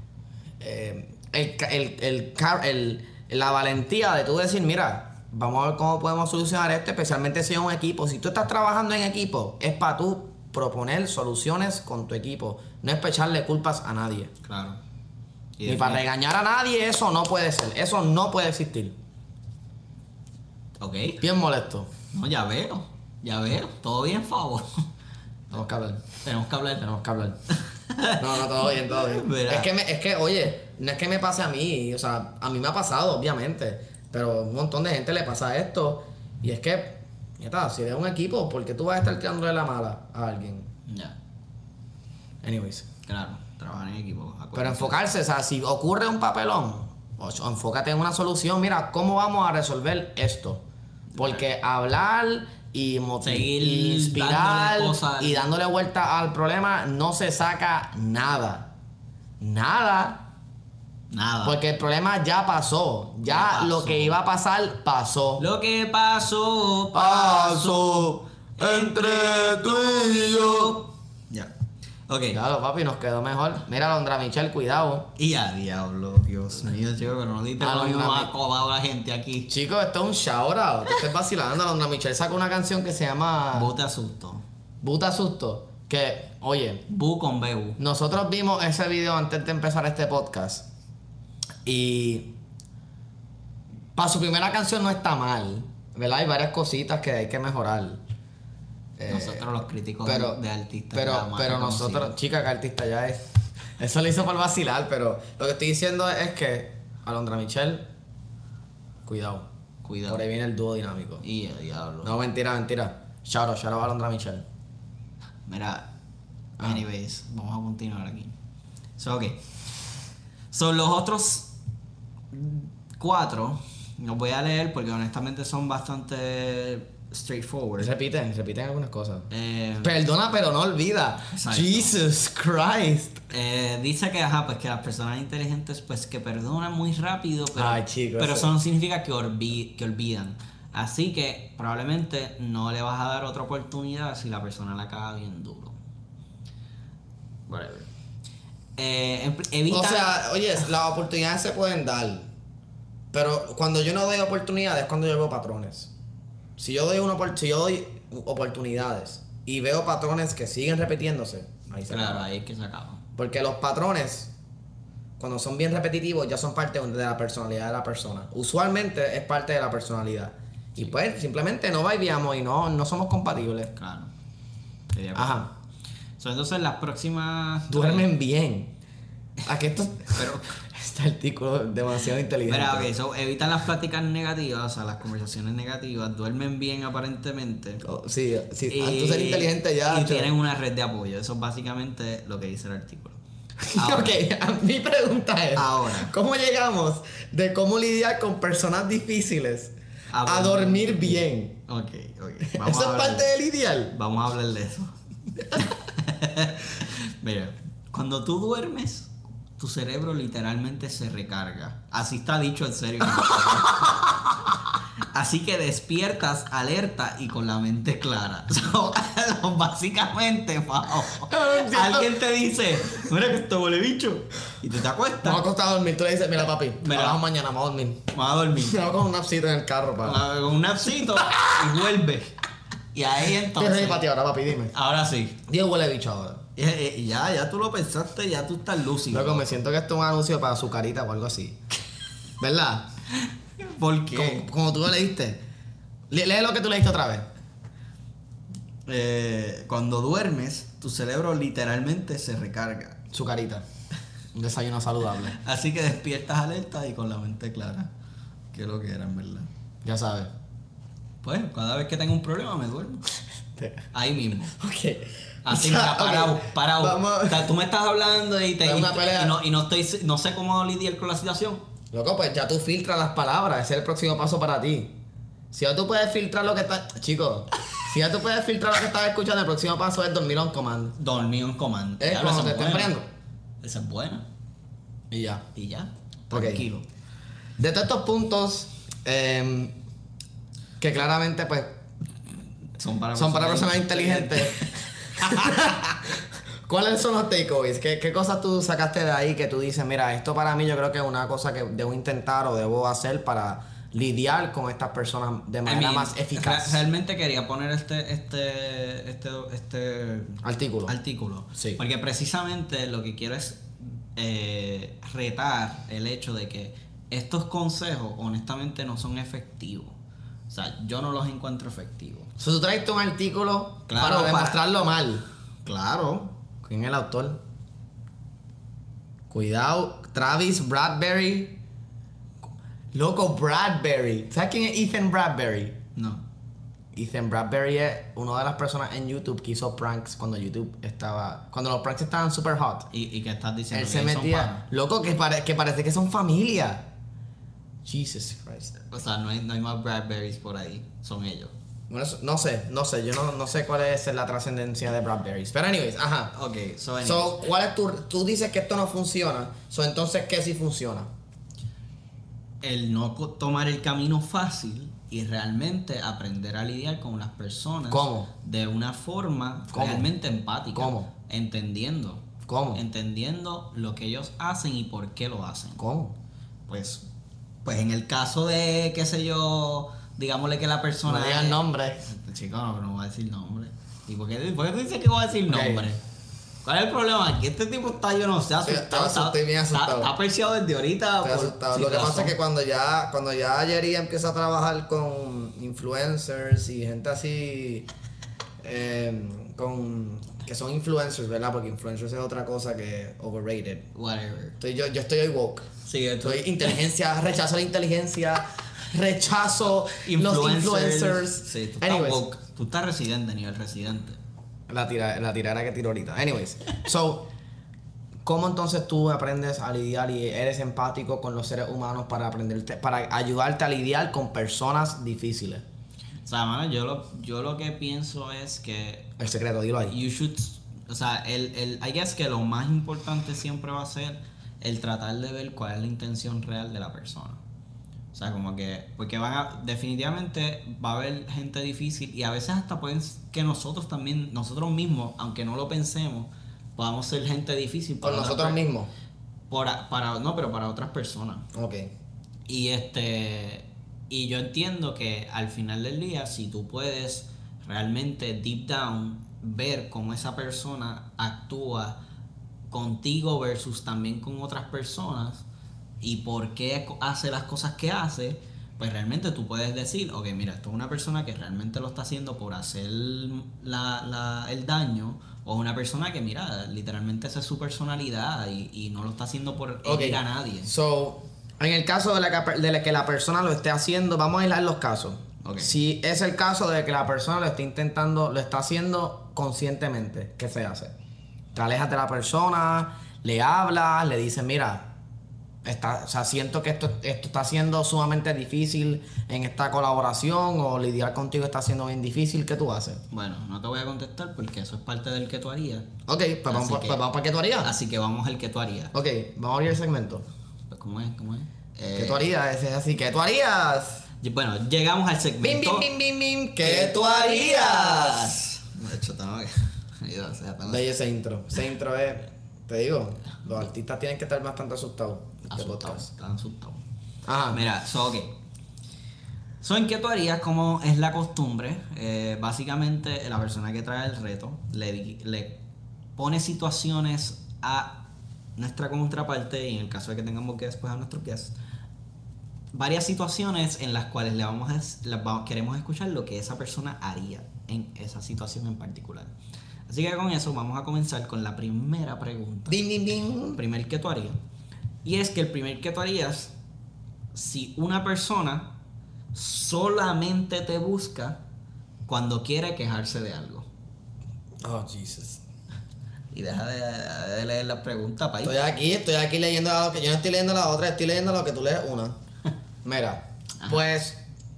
valentía de tú decir, mira, vamos a ver cómo podemos solucionar esto, especialmente si es un equipo. Si tú estás trabajando en equipo, es para tú proponer soluciones con tu equipo. No es para echarle culpas a nadie. Claro. Ni para regañar a nadie, eso no puede ser. Eso no puede existir. Ok. Bien molesto. No, ya veo. Todo bien, favor. Tenemos que hablar. Tenemos que hablar. No, todo bien. Verá. Es que, oye, no es que me pase a mí, o sea, a mí me ha pasado, obviamente, pero a un montón de gente le pasa esto, y es que, neta, si eres un equipo, ¿por qué tú vas a estar tirándole la mala a alguien? Ya. Anyways. Claro, trabajar en equipo. Pero enfocarse, o sea, si ocurre un papelón, o enfócate en una solución, mira, ¿cómo vamos a resolver esto? Porque hablar y inspirar y dándole vuelta al problema no se saca nada. Porque el problema ya pasó. Ya lo que iba a pasar, pasó. Lo que pasó entre tú y yo. Ya. Ok. Claro, papi, nos quedó mejor. Mira, Alondra Michelle, cuidado. Y a diablo, Dios mío, chico, pero no diste Alondra lo mismo acobado a la gente aquí. Chicos, esto es un shout out. Te estoy vacilando. Alondra Michelle sacó una canción que se llama Bu te asusto. Buta Susto. Que, oye, Bu con BU. nosotros vimos ese video antes de empezar este podcast. Y para su primera canción no está mal, ¿verdad? Hay varias cositas que hay que mejorar. Nosotros los críticos de artistas. Pero nosotros, chica, que artista ya es. Eso lo hizo por vacilar, pero lo que estoy diciendo es que Alondra Michelle, cuidado. Por ahí viene el dúo dinámico. Y el diablo. No, mentira. Shout out a Alondra Michelle. Mira, anyways, vamos a continuar aquí. Son los otros 4. Los voy a leer porque honestamente son bastante straightforward. Repiten algunas cosas. Perdona, pero no olvida. Exacto. Jesus Christ. Dice que, pues que las personas inteligentes, pues que perdonan muy rápido, pero, ay, chicos, pero eso no significa que olvidan. Así que probablemente no le vas a dar otra oportunidad si la persona la caga bien duro. Whatever. Evita... O sea, oye, las oportunidades se pueden dar. Pero cuando yo no doy oportunidades es cuando yo veo patrones. Si yo doy oportunidades y veo patrones que siguen repitiéndose, ahí se acaba. Ahí es que se acaba. Porque los patrones, cuando son bien repetitivos, ya son parte de la personalidad de la persona. Usualmente es parte de la personalidad. Y pues simplemente no vibeamos y no somos compatibles. Claro. Ajá. Entonces las próximas... Duermen bien. ¿A qué esto? Pero... Este artículo es demasiado inteligente. Mira, evitan las pláticas negativas, o sea, las conversaciones negativas, duermen bien aparentemente. Sí, tú ser inteligente ya. Y tienen una red de apoyo. Eso es básicamente lo que dice el artículo. Ahora, ok, mi pregunta es: ahora, ¿cómo llegamos de cómo lidiar con personas difíciles a dormir bien? Ok. ¿Eso es parte de lidiar? Vamos a hablar de eso. Mira, cuando tú duermes, tu cerebro literalmente se recarga. Así está dicho en serio. Así que despiertas alerta y con la mente clara. Básicamente, alguien te dice, mira que esto huele bicho. Y tú te acuestas. Vamos a acostar a dormir. Tú le dices, mira papi, vamos mañana, vamos a dormir. Vamos a dormir. Vamos con un napsito en el carro, papi. Con un napsito y vuelve. Y ahí entonces. ¿Qué es para ti ahora, papi? Dime. Ahora sí. Dios huele bicho ahora. Y ya tú lo pensaste, ya tú estás lúcido. Loco, me siento que esto es un anuncio para su carita o algo así. ¿Verdad? ¿Por qué? Como tú lo leíste. Lee lo que tú leíste otra vez. Cuando duermes, tu cerebro literalmente se recarga. Su carita. Un desayuno saludable. Así que despiertas alerta y con la mente clara. Que es lo que era, en verdad. Ya sabes. Pues, cada vez que tengo un problema me duermo. Ahí mismo. Ok. Así, O sea, parado, ok, parado. vamos- O sea, tú me estás hablando y Es una pelea. no sé cómo lidiar con la situación. Loco, pues ya tú filtras las palabras. Ese es el próximo paso para ti. Si ya tú puedes filtrar lo que estás... Chicos, si ya tú puedes filtrar lo que estás escuchando, el próximo paso es dormir on command. Dormir en comando. Es Diablo, cuando esa te es estén buena. peleando. Esa es buena. Y ya. Y ya. Ok. Tranquilo. De todos estos puntos, que claramente, pues, Son para personas inteligentes. ¿Cuáles son los takeaways? ¿Qué cosas tú sacaste de ahí que tú dices, mira, esto para mí yo creo que es una cosa que debo intentar o debo hacer para lidiar con estas personas de manera más eficaz? Realmente quería poner este Artículo. Sí. Porque precisamente lo que quiero es retar el hecho de que estos consejos honestamente no son efectivos. O sea, yo no los encuentro efectivos. So, tú traiste un artículo Claro, para demostrarlo mal. Claro. ¿Quién es el autor? Cuidado, Travis Bradbury. Loco, Bradbury. ¿Sabes quién es Ethan Bradbury? No. Ethan Bradbury es una de las personas en YouTube que hizo pranks cuando cuando los pranks estaban super hot. ¿Y qué estás diciendo? Él se ¿Que son metía, panas? loco, que parece que son familia. Jesus Christ. O sea, no hay más Bradburys por ahí. Son ellos. Bueno, no sé, yo no sé cuál es la trascendencia de Bradburys. Pero anyways, ajá. Ok, So, ¿cuál es tú dices que esto no funciona? So, entonces, ¿qué sí funciona? el no tomar el camino fácil y realmente aprender a lidiar con las personas. ¿Cómo? De una forma ¿Cómo? realmente empática. ¿Cómo? Entendiendo. ¿Cómo? Entendiendo lo que ellos hacen y por qué lo hacen. ¿Cómo? Pues en el caso de, qué sé yo, digámosle que la persona... No digas nombre. Chico, no voy a decir nombre. ¿Y por qué tú dices que voy a decir Ok. nombre? ¿Cuál es el problema? Aquí este tipo está, yo no sé, asustado. Estoy bien asustado. Está apreciado desde ahorita. Estoy por- asustado. sin Lo que pasa razón. es que cuando ya Jerry empieza a trabajar con influencers y gente así, que son influencers, ¿verdad? Porque influencers es otra cosa que overrated. Whatever. Yo estoy hoy woke. Sí, esto Soy inteligencia, rechazo la inteligencia, rechazo los influencers. Sí, tú estás Anyways, woke. Tú estás residente, nivel residente. la tirada que tiro ahorita. Anyways, so, ¿cómo entonces tú aprendes a lidiar y eres empático con los seres humanos para ayudarte a lidiar con personas difíciles? O sea, mano, yo lo que pienso es que El secreto, dilo ahí. you should, o sea, I guess que lo más importante siempre va a ser el tratar de ver cuál es la intención real de la persona. O sea, como que, porque definitivamente va a haber gente difícil y a veces hasta pueden que nosotros mismos, aunque no lo pensemos, podamos ser gente difícil Con otras nosotros mismos. pero para otras personas. Ok. Y yo entiendo que al final del día, si tú puedes realmente deep down ver cómo esa persona actúa contigo versus también con otras personas y por qué hace las cosas que hace, pues realmente tú puedes decir, ok, mira, esto es una persona que realmente lo está haciendo por hacer el daño, o una persona que, mira, literalmente esa es su personalidad y no lo está haciendo por herir a nadie. So, en el caso de que la persona lo esté haciendo, vamos a aislar los casos. Ok. Si es el caso de que la persona lo está haciendo conscientemente, ¿qué se hace? Te alejas de la persona, le hablas, le dices, mira, siento que esto está siendo sumamente difícil en esta colaboración, o lidiar contigo está siendo bien difícil, ¿qué tú haces? Bueno, no te voy a contestar porque eso es parte del que tú harías. Ok, pues vamos para qué tú harías. Así que vamos al que tú harías. Ok, vamos a abrir el segmento. Pues, ¿cómo es? ¿Qué tú harías? Ese es así, ¿qué tú harías? Bueno, llegamos al Bim, segmento. bim, bim, bim, bim. ¿Qué tú harías? De hecho, tengo que... O sea, tengo- Ve ese intro. Ese intro es, te digo, los artistas tienen que estar bastante asustados de este asustado, podcast. están asustados. Ajá. Mira, ok. ¿En qué tú harías? Como es la costumbre, básicamente la persona que trae el reto le pone situaciones a nuestra contraparte, y en el caso de que tengamos guests, pues a nuestros guests, varias situaciones en las cuales queremos escuchar lo que esa persona haría en esa situación en particular. Así que con eso vamos a comenzar con la primera pregunta. Bim, bim, bim. El primer que tú harías. Y es que el primer que tú harías, si una persona solamente te busca cuando quiere quejarse de algo. Oh, Jesus. Y deja de leer la pregunta, país. Estoy aquí leyendo lo que yo no estoy leyendo la otra, estoy leyendo lo que tú lees una. Mira, pues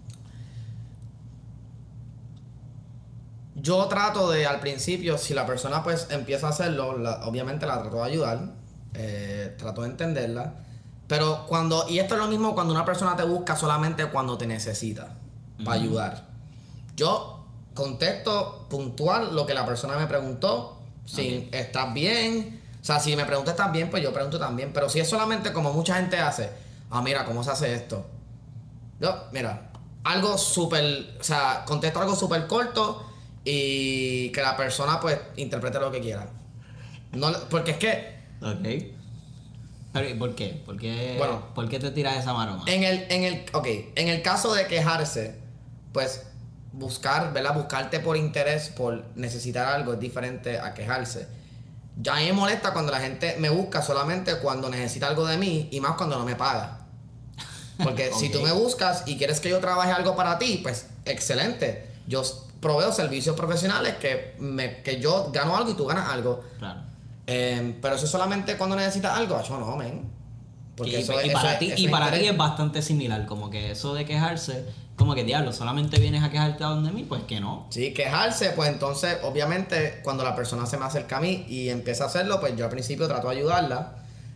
yo trato de, al principio, si la persona pues empieza a hacerlo, obviamente la trato de ayudar, trato de entenderla, pero y esto es lo mismo cuando una persona te busca solamente cuando te necesita para ayudar. Yo contesto puntual lo que la persona me preguntó. Si estás bien, o sea, si me preguntas estás bien, pues yo pregunto también. Pero si es solamente como mucha gente hace, mira, ¿cómo se hace esto? Yo, mira, algo súper, o sea, contesto algo súper corto y que la persona pues interprete lo que quiera. No, porque es que... Ok. Pero ¿y por qué? Bueno, ¿Por qué te tiras esa maroma? En el caso de quejarse, pues ¿verdad? Buscarte por interés, por necesitar algo es diferente a quejarse. Ya a mí me molesta cuando la gente me busca solamente cuando necesita algo de mí y más cuando no me paga. Porque si tú me buscas y quieres que yo trabaje algo para ti, pues excelente. Yo proveo servicios profesionales que yo gano algo y tú ganas algo. Claro. Pero eso es solamente cuando necesitas algo. Yo no, men. Porque para ti es bastante similar, como que eso de quejarse, como que diablo, solamente vienes a quejarte a donde mí, pues que no. Sí, quejarse, pues entonces, obviamente, cuando la persona se me acerca a mí y empieza a hacerlo, pues yo al principio trato de ayudarla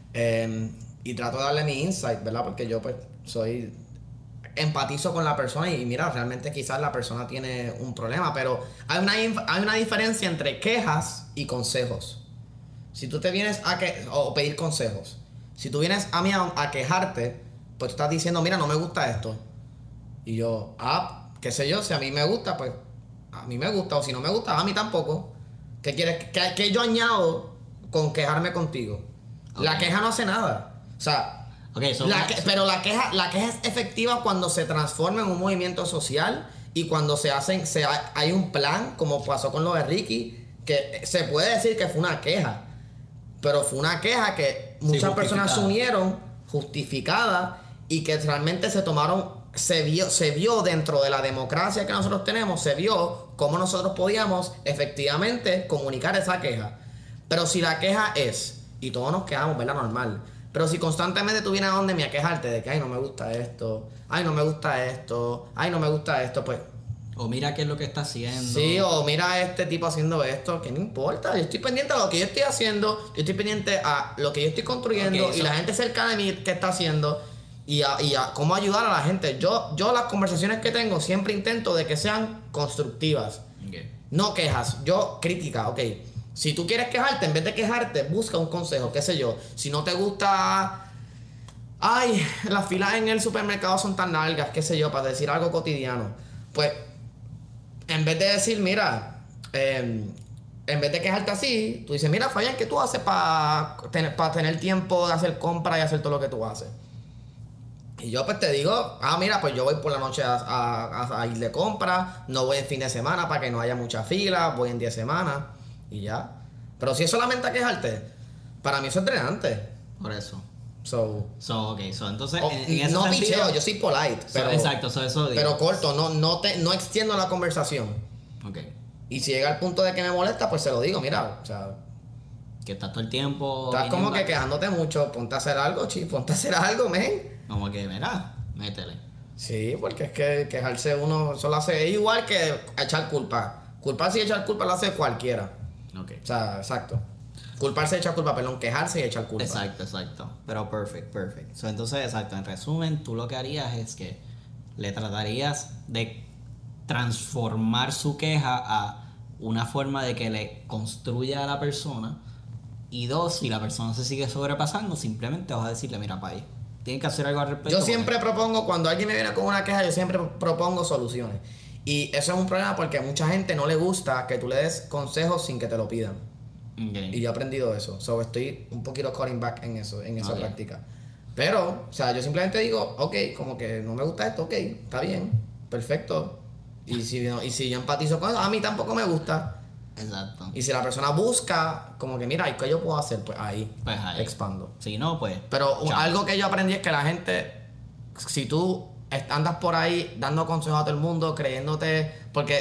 y trato de darle mi insight, ¿verdad? Porque yo pues empatizo con la persona y mira, realmente quizás la persona tiene un problema, pero hay una diferencia entre quejas y consejos. Si tú te vienes o pedir consejos. Si tú vienes a mí a quejarte, pues tú estás diciendo, mira, no me gusta esto. Y yo, qué sé yo, si a mí me gusta, pues a mí me gusta. O si no me gusta, a mí tampoco. ¿Qué quieres? ¿Qué yo añado con quejarme contigo? Okay. La queja no hace nada. O sea, pero la queja es efectiva cuando se transforma en un movimiento social y cuando hay un plan, como pasó con lo de Ricky, que se puede decir que fue una queja. Pero fue una queja que muchas personas se unieron, justificada, y que realmente se vio dentro de la democracia que nosotros tenemos, se vio cómo nosotros podíamos efectivamente comunicar esa queja. Pero si la queja y todos nos quedamos, ¿verdad? Normal. Pero si constantemente tú vienes a donde me a quejarte de que, ay, no me gusta esto, ay, no me gusta esto, ay, no me gusta esto, pues... O mira qué es lo que está haciendo. Sí, o mira a este tipo haciendo esto, que no importa. Yo estoy pendiente a lo que yo estoy haciendo, yo estoy pendiente a lo que yo estoy construyendo y la gente cerca de mí que está haciendo y a cómo ayudar a la gente. Yo las conversaciones que tengo siempre intento de que sean constructivas. No quejas, yo crítica, Si tú quieres quejarte, en vez de quejarte, busca un consejo, qué sé yo. Si no te gusta... Ay, las filas en el supermercado son tan largas, qué sé yo, para decir algo cotidiano. Pues... En vez de decir, mira, en vez de quejarte así, tú dices, mira, Fabián, ¿qué tú haces para tener tiempo de hacer compras y hacer todo lo que tú haces? Y yo pues te digo, mira, pues yo voy por la noche a ir de compras, no voy en fin de semana para que no haya mucha fila, voy en 10 semanas y ya. Pero si es solamente a quejarte, para mí eso es drenante. Por eso. Entonces, en ese no sentido, picheo, yo soy polite, pero exacto, eso digo. Pero corto, no extiendo la conversación. Y si llega al punto de que me molesta, pues se lo digo, mira, o sea, que estás todo el tiempo estás como que quejándote mucho, ponte a hacer algo, ponte a hacer algo, men. Como que, mira, métele. Sí, porque es que quejarse uno solo hace igual que echar culpa. Culparse y echar culpa lo hace cualquiera. O sea, exacto. Culparse y echar culpa, perdón, quejarse y echar culpa. Exacto. Pero perfect. Entonces, exacto, en resumen, tú lo que harías es que le tratarías de transformar su queja a una forma de que le construya a la persona. Y dos, si la persona se sigue sobrepasando, simplemente vas a decirle, mira, país, tienes que hacer algo al respecto. Yo siempre propongo, cuando alguien me viene con una queja, yo siempre propongo soluciones. Y eso es un problema porque a mucha gente no le gusta que tú le des consejos sin que te lo pidan. Y yo he aprendido eso. Estoy un poquito cutting back en esa práctica. Pero, o sea, yo simplemente digo, como que no me gusta esto, está bien, perfecto. Y si yo empatizo con eso, a mí tampoco me gusta. Exacto. Y si la persona busca, como que mira, ¿qué yo puedo hacer? Pues ahí. Expando. Si no, pues... Pero algo que yo aprendí es que la gente, si tú andas por ahí dando consejos a todo el mundo, creyéndote... Porque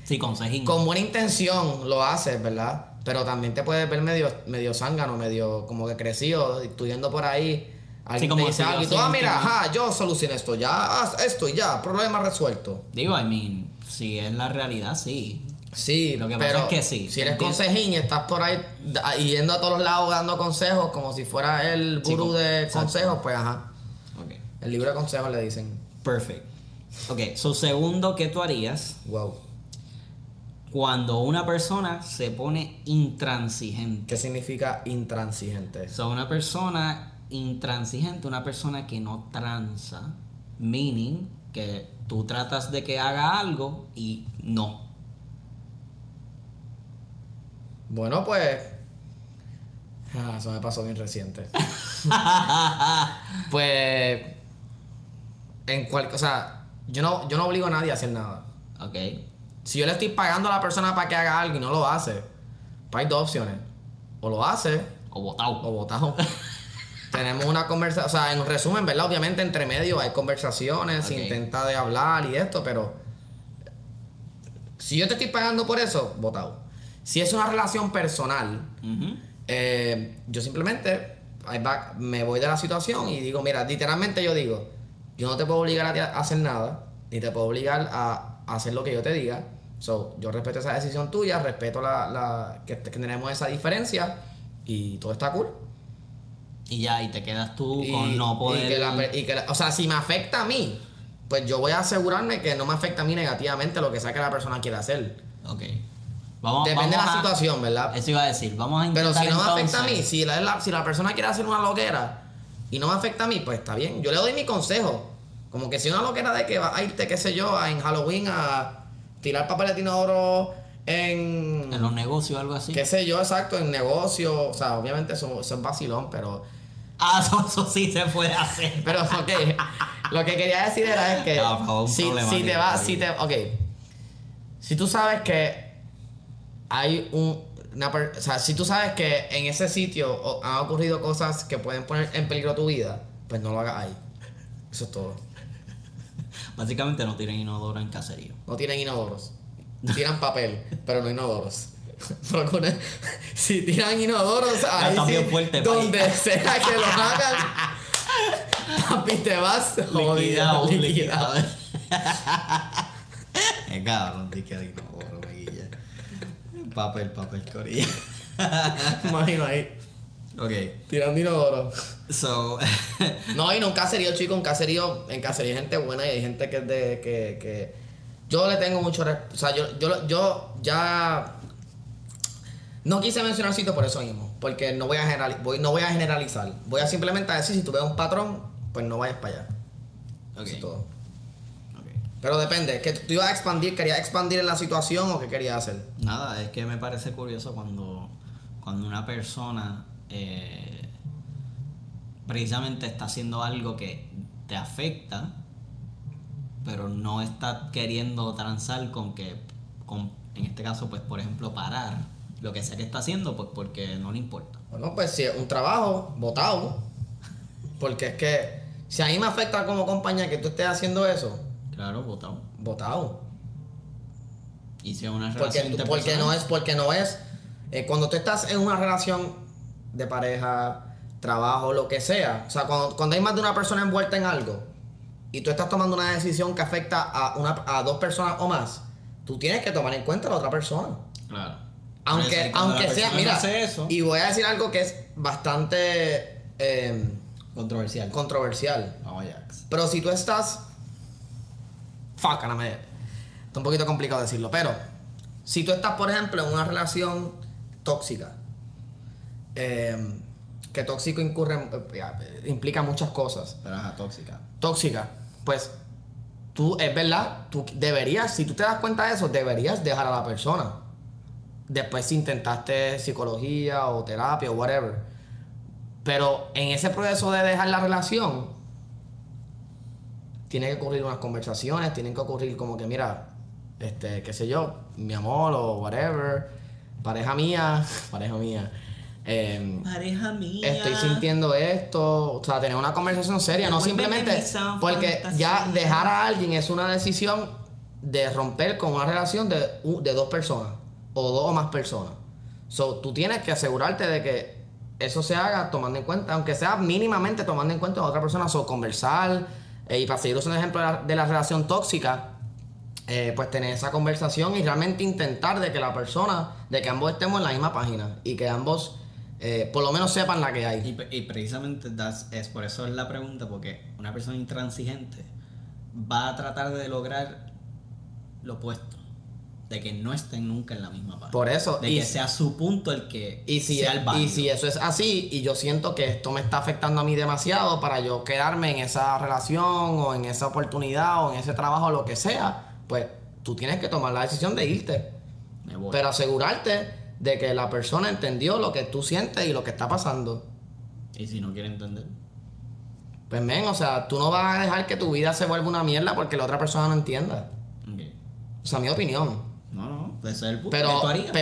Sí, consejín. Con buena intención lo haces, ¿verdad? Pero también te puedes ver medio zángano, medio como que crecido, y tú yendo por ahí. Alguien como te dice si algo y yo tú, soy un mira, tema- yo solucioné esto, ya, haz esto y ya, problema resuelto. Digo, si es la realidad, sí. Sí, Lo que pasa pero es que sí. si eres Entiendo. consejín y estás por ahí yendo a todos los lados dando consejos como si fuera el gurú de exacto. consejos, pues ajá. Ok. El libro de consejos le dicen. Perfect. Ok, so segundo, ¿qué tú harías Wow. cuando una persona se pone intransigente? ¿Qué significa intransigente? So, una persona intransigente, una persona que no tranza, meaning que tú tratas de que haga algo y no. Bueno, pues. Eso me pasó bien reciente. Pues. O sea, yo no obligo a nadie a hacer nada. Ok. Si yo le estoy pagando a la persona para que haga algo y no lo hace, pues hay dos opciones. O lo hace, O votado. o botado. Tenemos una conversación, o sea, en resumen, ¿verdad? Obviamente entre medio hay conversaciones, se Ok. intenta de hablar y esto, pero si yo te estoy pagando por eso, votado. Si es una relación personal, Ujú. yo simplemente me voy de la situación y digo, mira, literalmente yo digo, yo no te puedo obligar a ti a hacer nada, ni te puedo obligar a hacer lo que yo te diga. So, yo respeto esa decisión tuya, respeto que tenemos esa diferencia y todo está cool. Y ya, y te quedas tú con no poder. O sea, si me afecta a mí, pues yo voy a asegurarme que no me afecta a mí negativamente lo que sea que la persona quiera hacer. Ok. Depende de la a- situación, ¿verdad? Eso iba a decir. Vamos a Pero intentar si no me afecta a entonces- mí, si la persona quiere hacer una loquera y no me afecta a mí, pues está bien. Yo le doy mi consejo. Como que si una loquera de que vas a irte, qué sé yo, en Halloween a tirar papeles de inodoro En los negocios o algo así. qué sé yo, exacto, en negocio. O sea, obviamente eso es vacilón, pero... Eso sí se puede hacer. Pero, ok, lo que quería decir era es que No, por favor, un si problemático, te vas, David. ok, si tú sabes que hay o sea, si tú sabes que en ese sitio han ocurrido cosas que pueden poner en peligro tu vida, pues no lo hagas ahí. Eso es todo. Básicamente no tienen inodoro en caserío. No tienen inodoros. Tiran papel, pero no inodoros. Si tiran inodoros, ahí está sí, bien fuerte, donde país. sea que lo hagan, papi, te vas jodido, liquidado. Cabrón, dije de inodoro, me guilla. Papel, corilla. Imagino ahí, Ok. tirando inodoro. So. No, y no un caserío, chico, en caserío hay gente buena y hay gente que es que yo le tengo mucho respeto. O sea, yo ya no quise mencionar sitio por eso mismo, porque no voy a generalizar. Voy a simplemente decir, si tú ves un patrón, pues no vayas para allá. Ok. Eso es todo. Ok. Pero depende, que tú ibas a expandir, ¿querías expandir en la situación o qué querías hacer? Nada, es que me parece curioso cuando una persona precisamente está haciendo algo que te afecta, pero no está queriendo transar en este caso, pues por ejemplo, parar lo que sea que está haciendo, pues porque no le importa. Bueno, pues si es un trabajo, votado. Porque es que si a mí me afecta como compañía que tú estés haciendo eso, Claro, votado. votado. Y si es una Porque relación interpersonal, no es cuando tú estás en una relación de pareja, trabajo, lo que sea, o sea, cuando hay más de una persona envuelta en algo y tú estás tomando una decisión que afecta a dos personas o más, tú tienes que tomar en cuenta a la otra persona. claro. Aunque Cuando la sea, persona mira, hace eso, y voy a decir algo que es bastante controversial. controversial. Vamos Ajax. Pero si tú estás. Fuck, no me. Está un poquito complicado decirlo. Pero si tú estás, por ejemplo, en una relación tóxica, que tóxico implica muchas cosas. Pero es tóxica. Tóxica, pues tú, es verdad, tú deberías, si tú te das cuenta de eso, deberías dejar a la persona. Después si intentaste psicología o terapia o whatever. Pero en ese proceso de dejar la relación, tiene que ocurrir unas conversaciones, tienen que ocurrir como que, mira, qué sé yo, mi amor o whatever, pareja mía, Pareja mía. estoy sintiendo esto, o sea, tener una conversación seria, no Devuélveme simplemente mis porque ya fantasías. dejar a alguien es una decisión de romper con una relación de dos personas o dos o más personas. So, tú tienes que asegurarte de que eso se haga tomando en cuenta, aunque sea mínimamente tomando en cuenta a otra persona, conversar, y para seguir usando el ejemplo de la relación tóxica, pues tener esa conversación y realmente intentar de que la persona, de que ambos estemos en la misma página y que ambos por lo menos sepan la que hay. Y precisamente es por eso es la pregunta, porque una persona intransigente va a tratar de lograr lo opuesto, de que no estén nunca en la misma página. Por eso. De que sea su punto el que sea el válido. Y si eso es así, y yo siento que esto me está afectando a mí demasiado para yo quedarme en esa relación o en esa oportunidad o en ese trabajo o lo que sea, pues tú tienes que tomar la decisión de irte. Me voy. Pero asegurarte de que la persona entendió lo que tú sientes y lo que está pasando. Y si no quiere entender. Pues men, o sea, tú no vas a dejar que tu vida se vuelva una mierda porque la otra persona no entienda. Okay. O sea, mi opinión. No, ese es el punto. Pero, ¿Qué tú harías?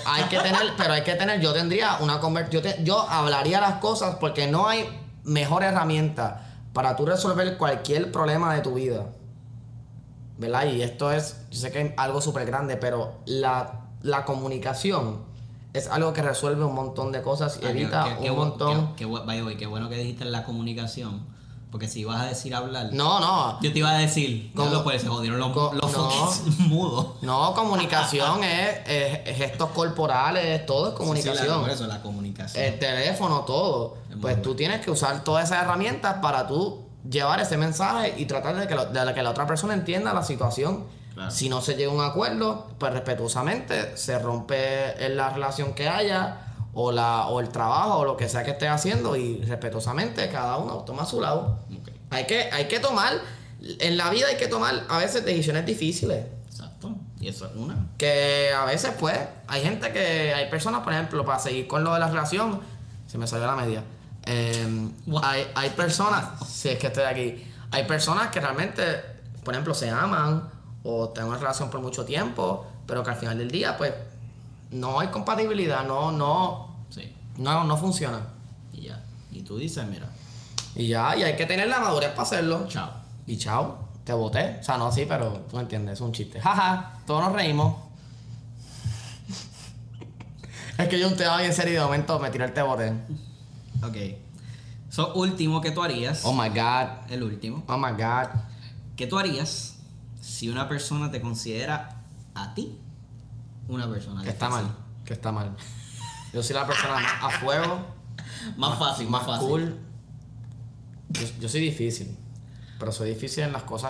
hay que tener, yo tendría una conversación, yo hablaría las cosas porque no hay mejor herramienta para tú resolver cualquier problema de tu vida. ¿Verdad? Y esto es, yo sé que es algo súper grande, pero la comunicación es algo que resuelve un montón de cosas y evita un montón. Qué bueno que dijiste la comunicación. Porque si ibas a decir hablar. No. Yo te iba a decir. No, pues se jodieron los fucking mudos. No, comunicación es gestos corporales, todo es comunicación. Por eso, la comunicación. El teléfono, todo. Pues tú tienes que usar todas esas herramientas para tú llevar ese mensaje y tratar de que la otra persona entienda la situación. Claro. Si no se llega a un acuerdo, pues respetuosamente se rompe en la relación que haya o el trabajo o lo que sea que esté haciendo y respetuosamente cada uno toma su lado. Okay. Hay que tomar, en la vida hay que tomar a veces decisiones difíciles. Exacto. Y eso es una. Que a veces pues hay personas, por ejemplo, para seguir con lo de la relación, se me salió la media. Hay personas, si es que estoy aquí, hay personas que realmente, por ejemplo, se aman o tienen una relación por mucho tiempo, pero que al final del día pues no hay compatibilidad, no funciona. Y ya. Y tú dices, mira. Y hay que tener la madurez para hacerlo. Chao. Y chao, te boté. O sea, no, sí, pero tú entiendes, es un chiste. Jaja, todos nos reímos. Es que yo un tema bien serio y de momento me tiré el te boté. Ok. So, último que tú harías. Oh my God. El último. Oh my God. ¿Qué tú harías si una persona te considera a ti una persona Que está difícil? mal, que está mal. Yo soy la persona más a fuego. Más fácil. Cool. Yo soy difícil. Pero soy difícil en las cosas.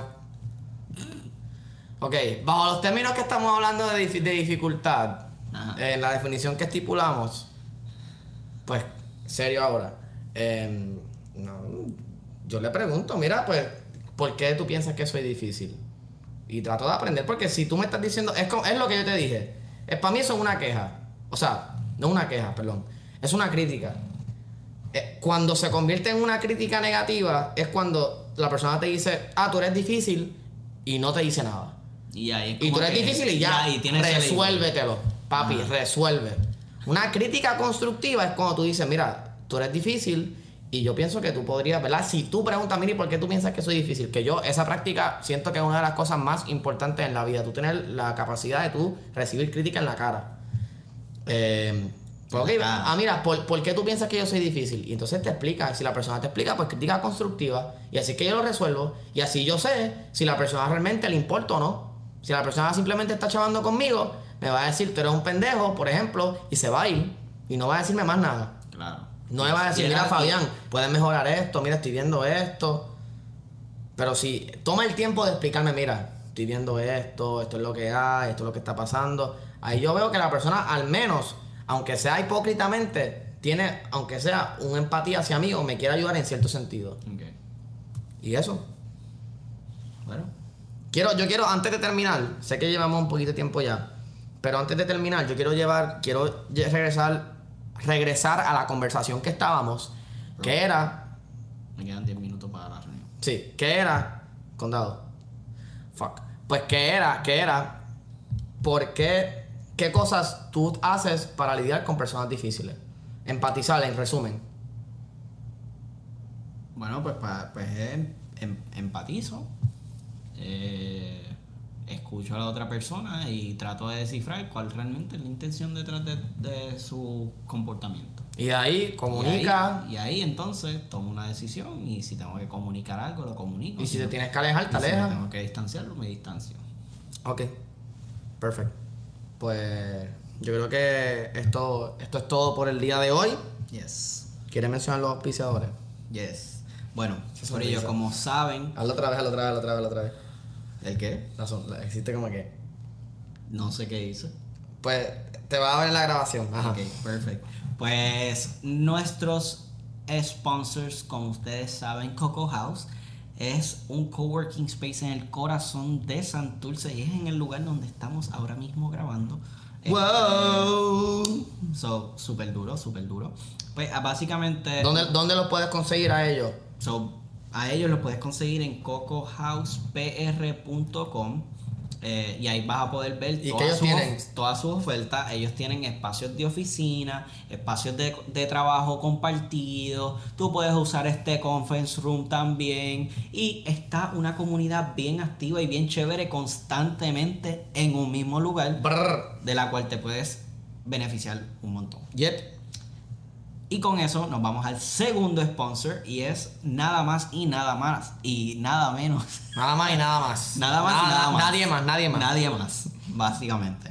Ok, bajo los términos que estamos hablando de dificultad, en la definición que estipulamos, pues, serio ahora. No, yo le pregunto, mira, pues, ¿por qué tú piensas que soy difícil? Y trato de aprender, porque si tú me estás diciendo, es lo que yo te dije. Para mí eso es una queja. O sea, no una queja, perdón. Es una crítica. Cuando se convierte en una crítica negativa, es cuando la persona te dice, tú eres difícil, y no te dice nada. Y tú eres difícil y ya, resuélvetelo. Papi, resuelve. Una crítica constructiva es cuando tú dices, mira, tú eres difícil y yo pienso que tú podrías, ¿verdad? Si tú preguntas, mira, ¿por qué tú piensas que soy difícil? Que yo, esa práctica, siento que es una de las cosas más importantes en la vida. Tú tener la capacidad de tú recibir crítica en la cara. Pues, mira, ¿por qué tú piensas que yo soy difícil? Y entonces te explica. Si la persona te explica, pues crítica constructiva. Y así que yo lo resuelvo. Y así yo sé si la persona realmente le importa o no. Si la persona simplemente está chavando conmigo, me va a decir, tú eres un pendejo, por ejemplo, y se va a ir. Y no va a decirme más nada. Claro. No me va a decir, mira, Fabián, puedes mejorar esto, mira, estoy viendo esto. Pero si toma el tiempo de explicarme, mira, estoy viendo esto es lo que hay, esto es lo que está pasando. Ahí yo veo que la persona, al menos, aunque sea hipócritamente, tiene, aunque sea, una empatía hacia mí o me quiere ayudar en cierto sentido. Okay. Y eso. Bueno. Yo quiero, antes de terminar, sé que llevamos un poquito de tiempo ya, pero antes de terminar, quiero regresar a la conversación que estábamos, que era... Me quedan 10 minutos para la reunión. Sí, que era... Condado. Fuck. Pues que era... ¿Por qué? ¿Qué cosas tú haces para lidiar con personas difíciles? Empatizar, en resumen. Bueno, pues empatizo. escucho a la otra persona y trato de descifrar cuál realmente es la intención detrás de su comportamiento. Y de ahí comunica. Y ahí entonces tomo una decisión y si tengo que comunicar algo, lo comunico. Y si te tienes que alejar, te y si alejas. me tengo que distanciarlo, me distancio. Ok, perfecto. Pues yo creo que esto es todo por el día de hoy. Yes. ¿Quieres mencionar los auspiciadores? Yes. Bueno, Esa por ello, sonrisa. como saben... Hazlo otra vez. ¿El qué? Existe como que. No sé qué hice. Pues te va a ver en la grabación. Ajá. Ok, perfecto. Pues nuestros sponsors, como ustedes saben, Coco House es un coworking space en el corazón de Santurce y es en el lugar donde estamos ahora mismo grabando. ¡Wow! So, súper duro. Pues básicamente... ¿Dónde los puedes conseguir a ellos? So, a ellos los puedes conseguir en cocohousepr.com y ahí vas a poder ver ¿Y qué ellos tienen? todas sus ofertas. Ellos tienen espacios de oficina, espacios de trabajo compartido. Tú puedes usar este conference room también. Y está una comunidad bien activa y bien chévere constantemente en un mismo lugar, Brr. de la cual te puedes beneficiar un montón. Yep. Y con eso nos vamos al segundo sponsor y es nada más y nada más y nada menos. Nada más y nada más. Nada más y nada más. Nadie más. Nadie más, básicamente.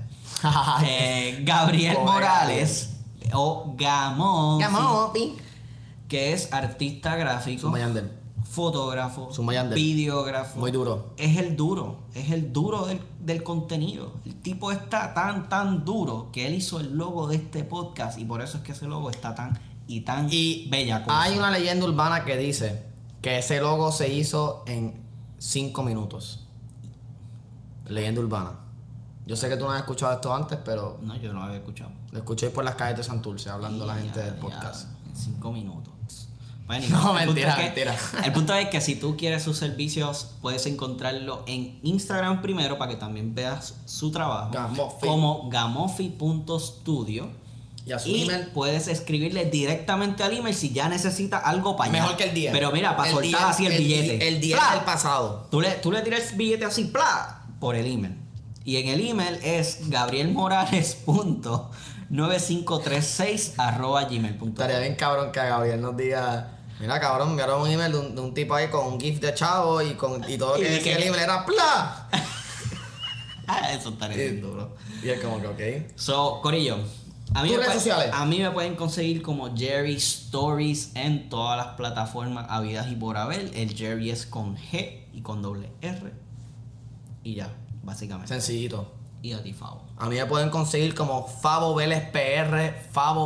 Gabriel Pobre Morales o Gamofi, Gamofi. que es artista gráfico, Zumba Yandel. fotógrafo, Zumba Yandel. videógrafo. Muy duro. Es el duro del contenido. El tipo está tan duro que él hizo el logo de este podcast y por eso es que ese logo está tan bella. Hay una leyenda urbana que dice que ese logo se hizo en 5 minutos. Leyenda urbana. Yo sé que tú no has escuchado esto antes, pero No, yo no lo había escuchado. lo escuché por las calles de Santurce hablando la gente Ya, del podcast. En 5 minutos. Bueno, No, el punto mentira, es que- mentira. El punto es que si tú quieres sus servicios, puedes encontrarlo en Instagram primero para que también veas su trabajo. Gamofi. Como gamofi.studio. Y a su Y email. puedes escribirle directamente al email si ya necesita algo para allá. Mejor que el día. Pero mira, para soltar así el billete. El día ¡Pla! del pasado. Tú le tiras el billete así, ¡plá! Por el email. Y en el email es gabrielmorales.9536@gmail.com. Estaría bien cabrón que Gabriel nos diga. Mira, cabrón, me enviaron un email de un tipo ahí con un GIF de chavo y todo lo que Y decía que- el email era ¡pla! Eso estaría bien duro. Y es como que, ok. So, Corillo, ¿Tus redes sociales? a mí me pueden conseguir como Jerry Stories en todas las plataformas habidas y por haber. El Jerry es con G y con doble R. Y ya, básicamente. Sencillito. Y a ti, Favo. A mí me pueden conseguir como Favo Vélez PR,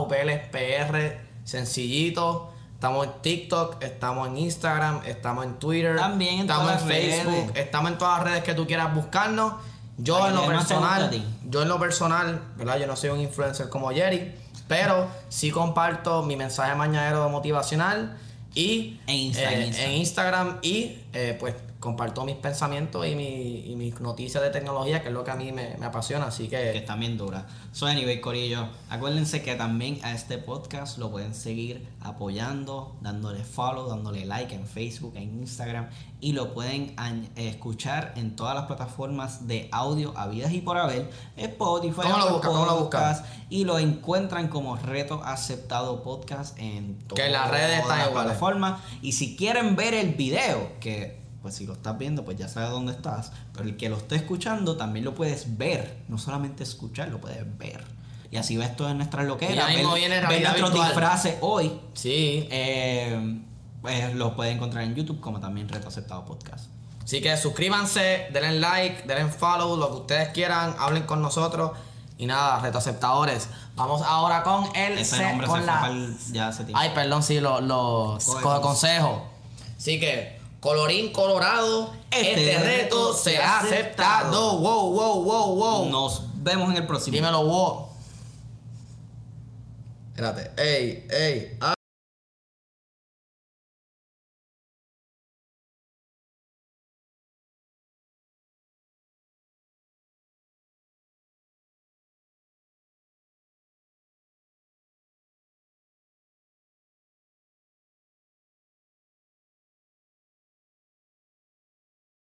sencillito. Estamos en TikTok, estamos en Instagram, estamos en Twitter, También en estamos todas en las Facebook, redes. estamos en todas las redes que tú quieras buscarnos. Yo Para en que lo más te guste a personal, ti. ¿verdad? Yo no soy un influencer como Jerry, pero sí comparto mi mensaje mañanero motivacional y En Instagram y pues comparto mis pensamientos y mis noticias de tecnología, que es lo que a mí me apasiona, así Que que están bien duras. So, anyway, Corillo, acuérdense que también a este podcast lo pueden seguir apoyando, dándole follow, dándole like en Facebook, en Instagram y lo pueden escuchar en todas las plataformas de audio habidas y por haber, Spotify, ¿Cómo lo Apple buscan? ¿Cómo lo Podcast, y lo encuentran como Reto Aceptado Podcast en Que en las redes están las iguales. plataformas. Y si quieren ver el video, que pues si lo estás viendo, pues ya sabes dónde estás. Pero el que lo esté escuchando también lo puedes ver. No solamente escuchar, lo puedes ver. Y así ves todas nuestras Y loqueras. ya mismo Ver, viene ver realidad nuestros virtual. disfraces hoy. sí. Pues los pueden encontrar en YouTube como también Reto Aceptado Podcast. Así que suscríbanse, denle like, denle follow, lo que ustedes quieran, hablen con nosotros. Y nada, reto aceptadores. Vamos ahora con Ese nombre se fue ya hace tiempo. Ay, perdón, sí, los Coge consejos. Así que, colorín colorado, este reto se ha aceptado. Wow. Nos vemos en el próximo. Dímelo, wow. Espérate, ey.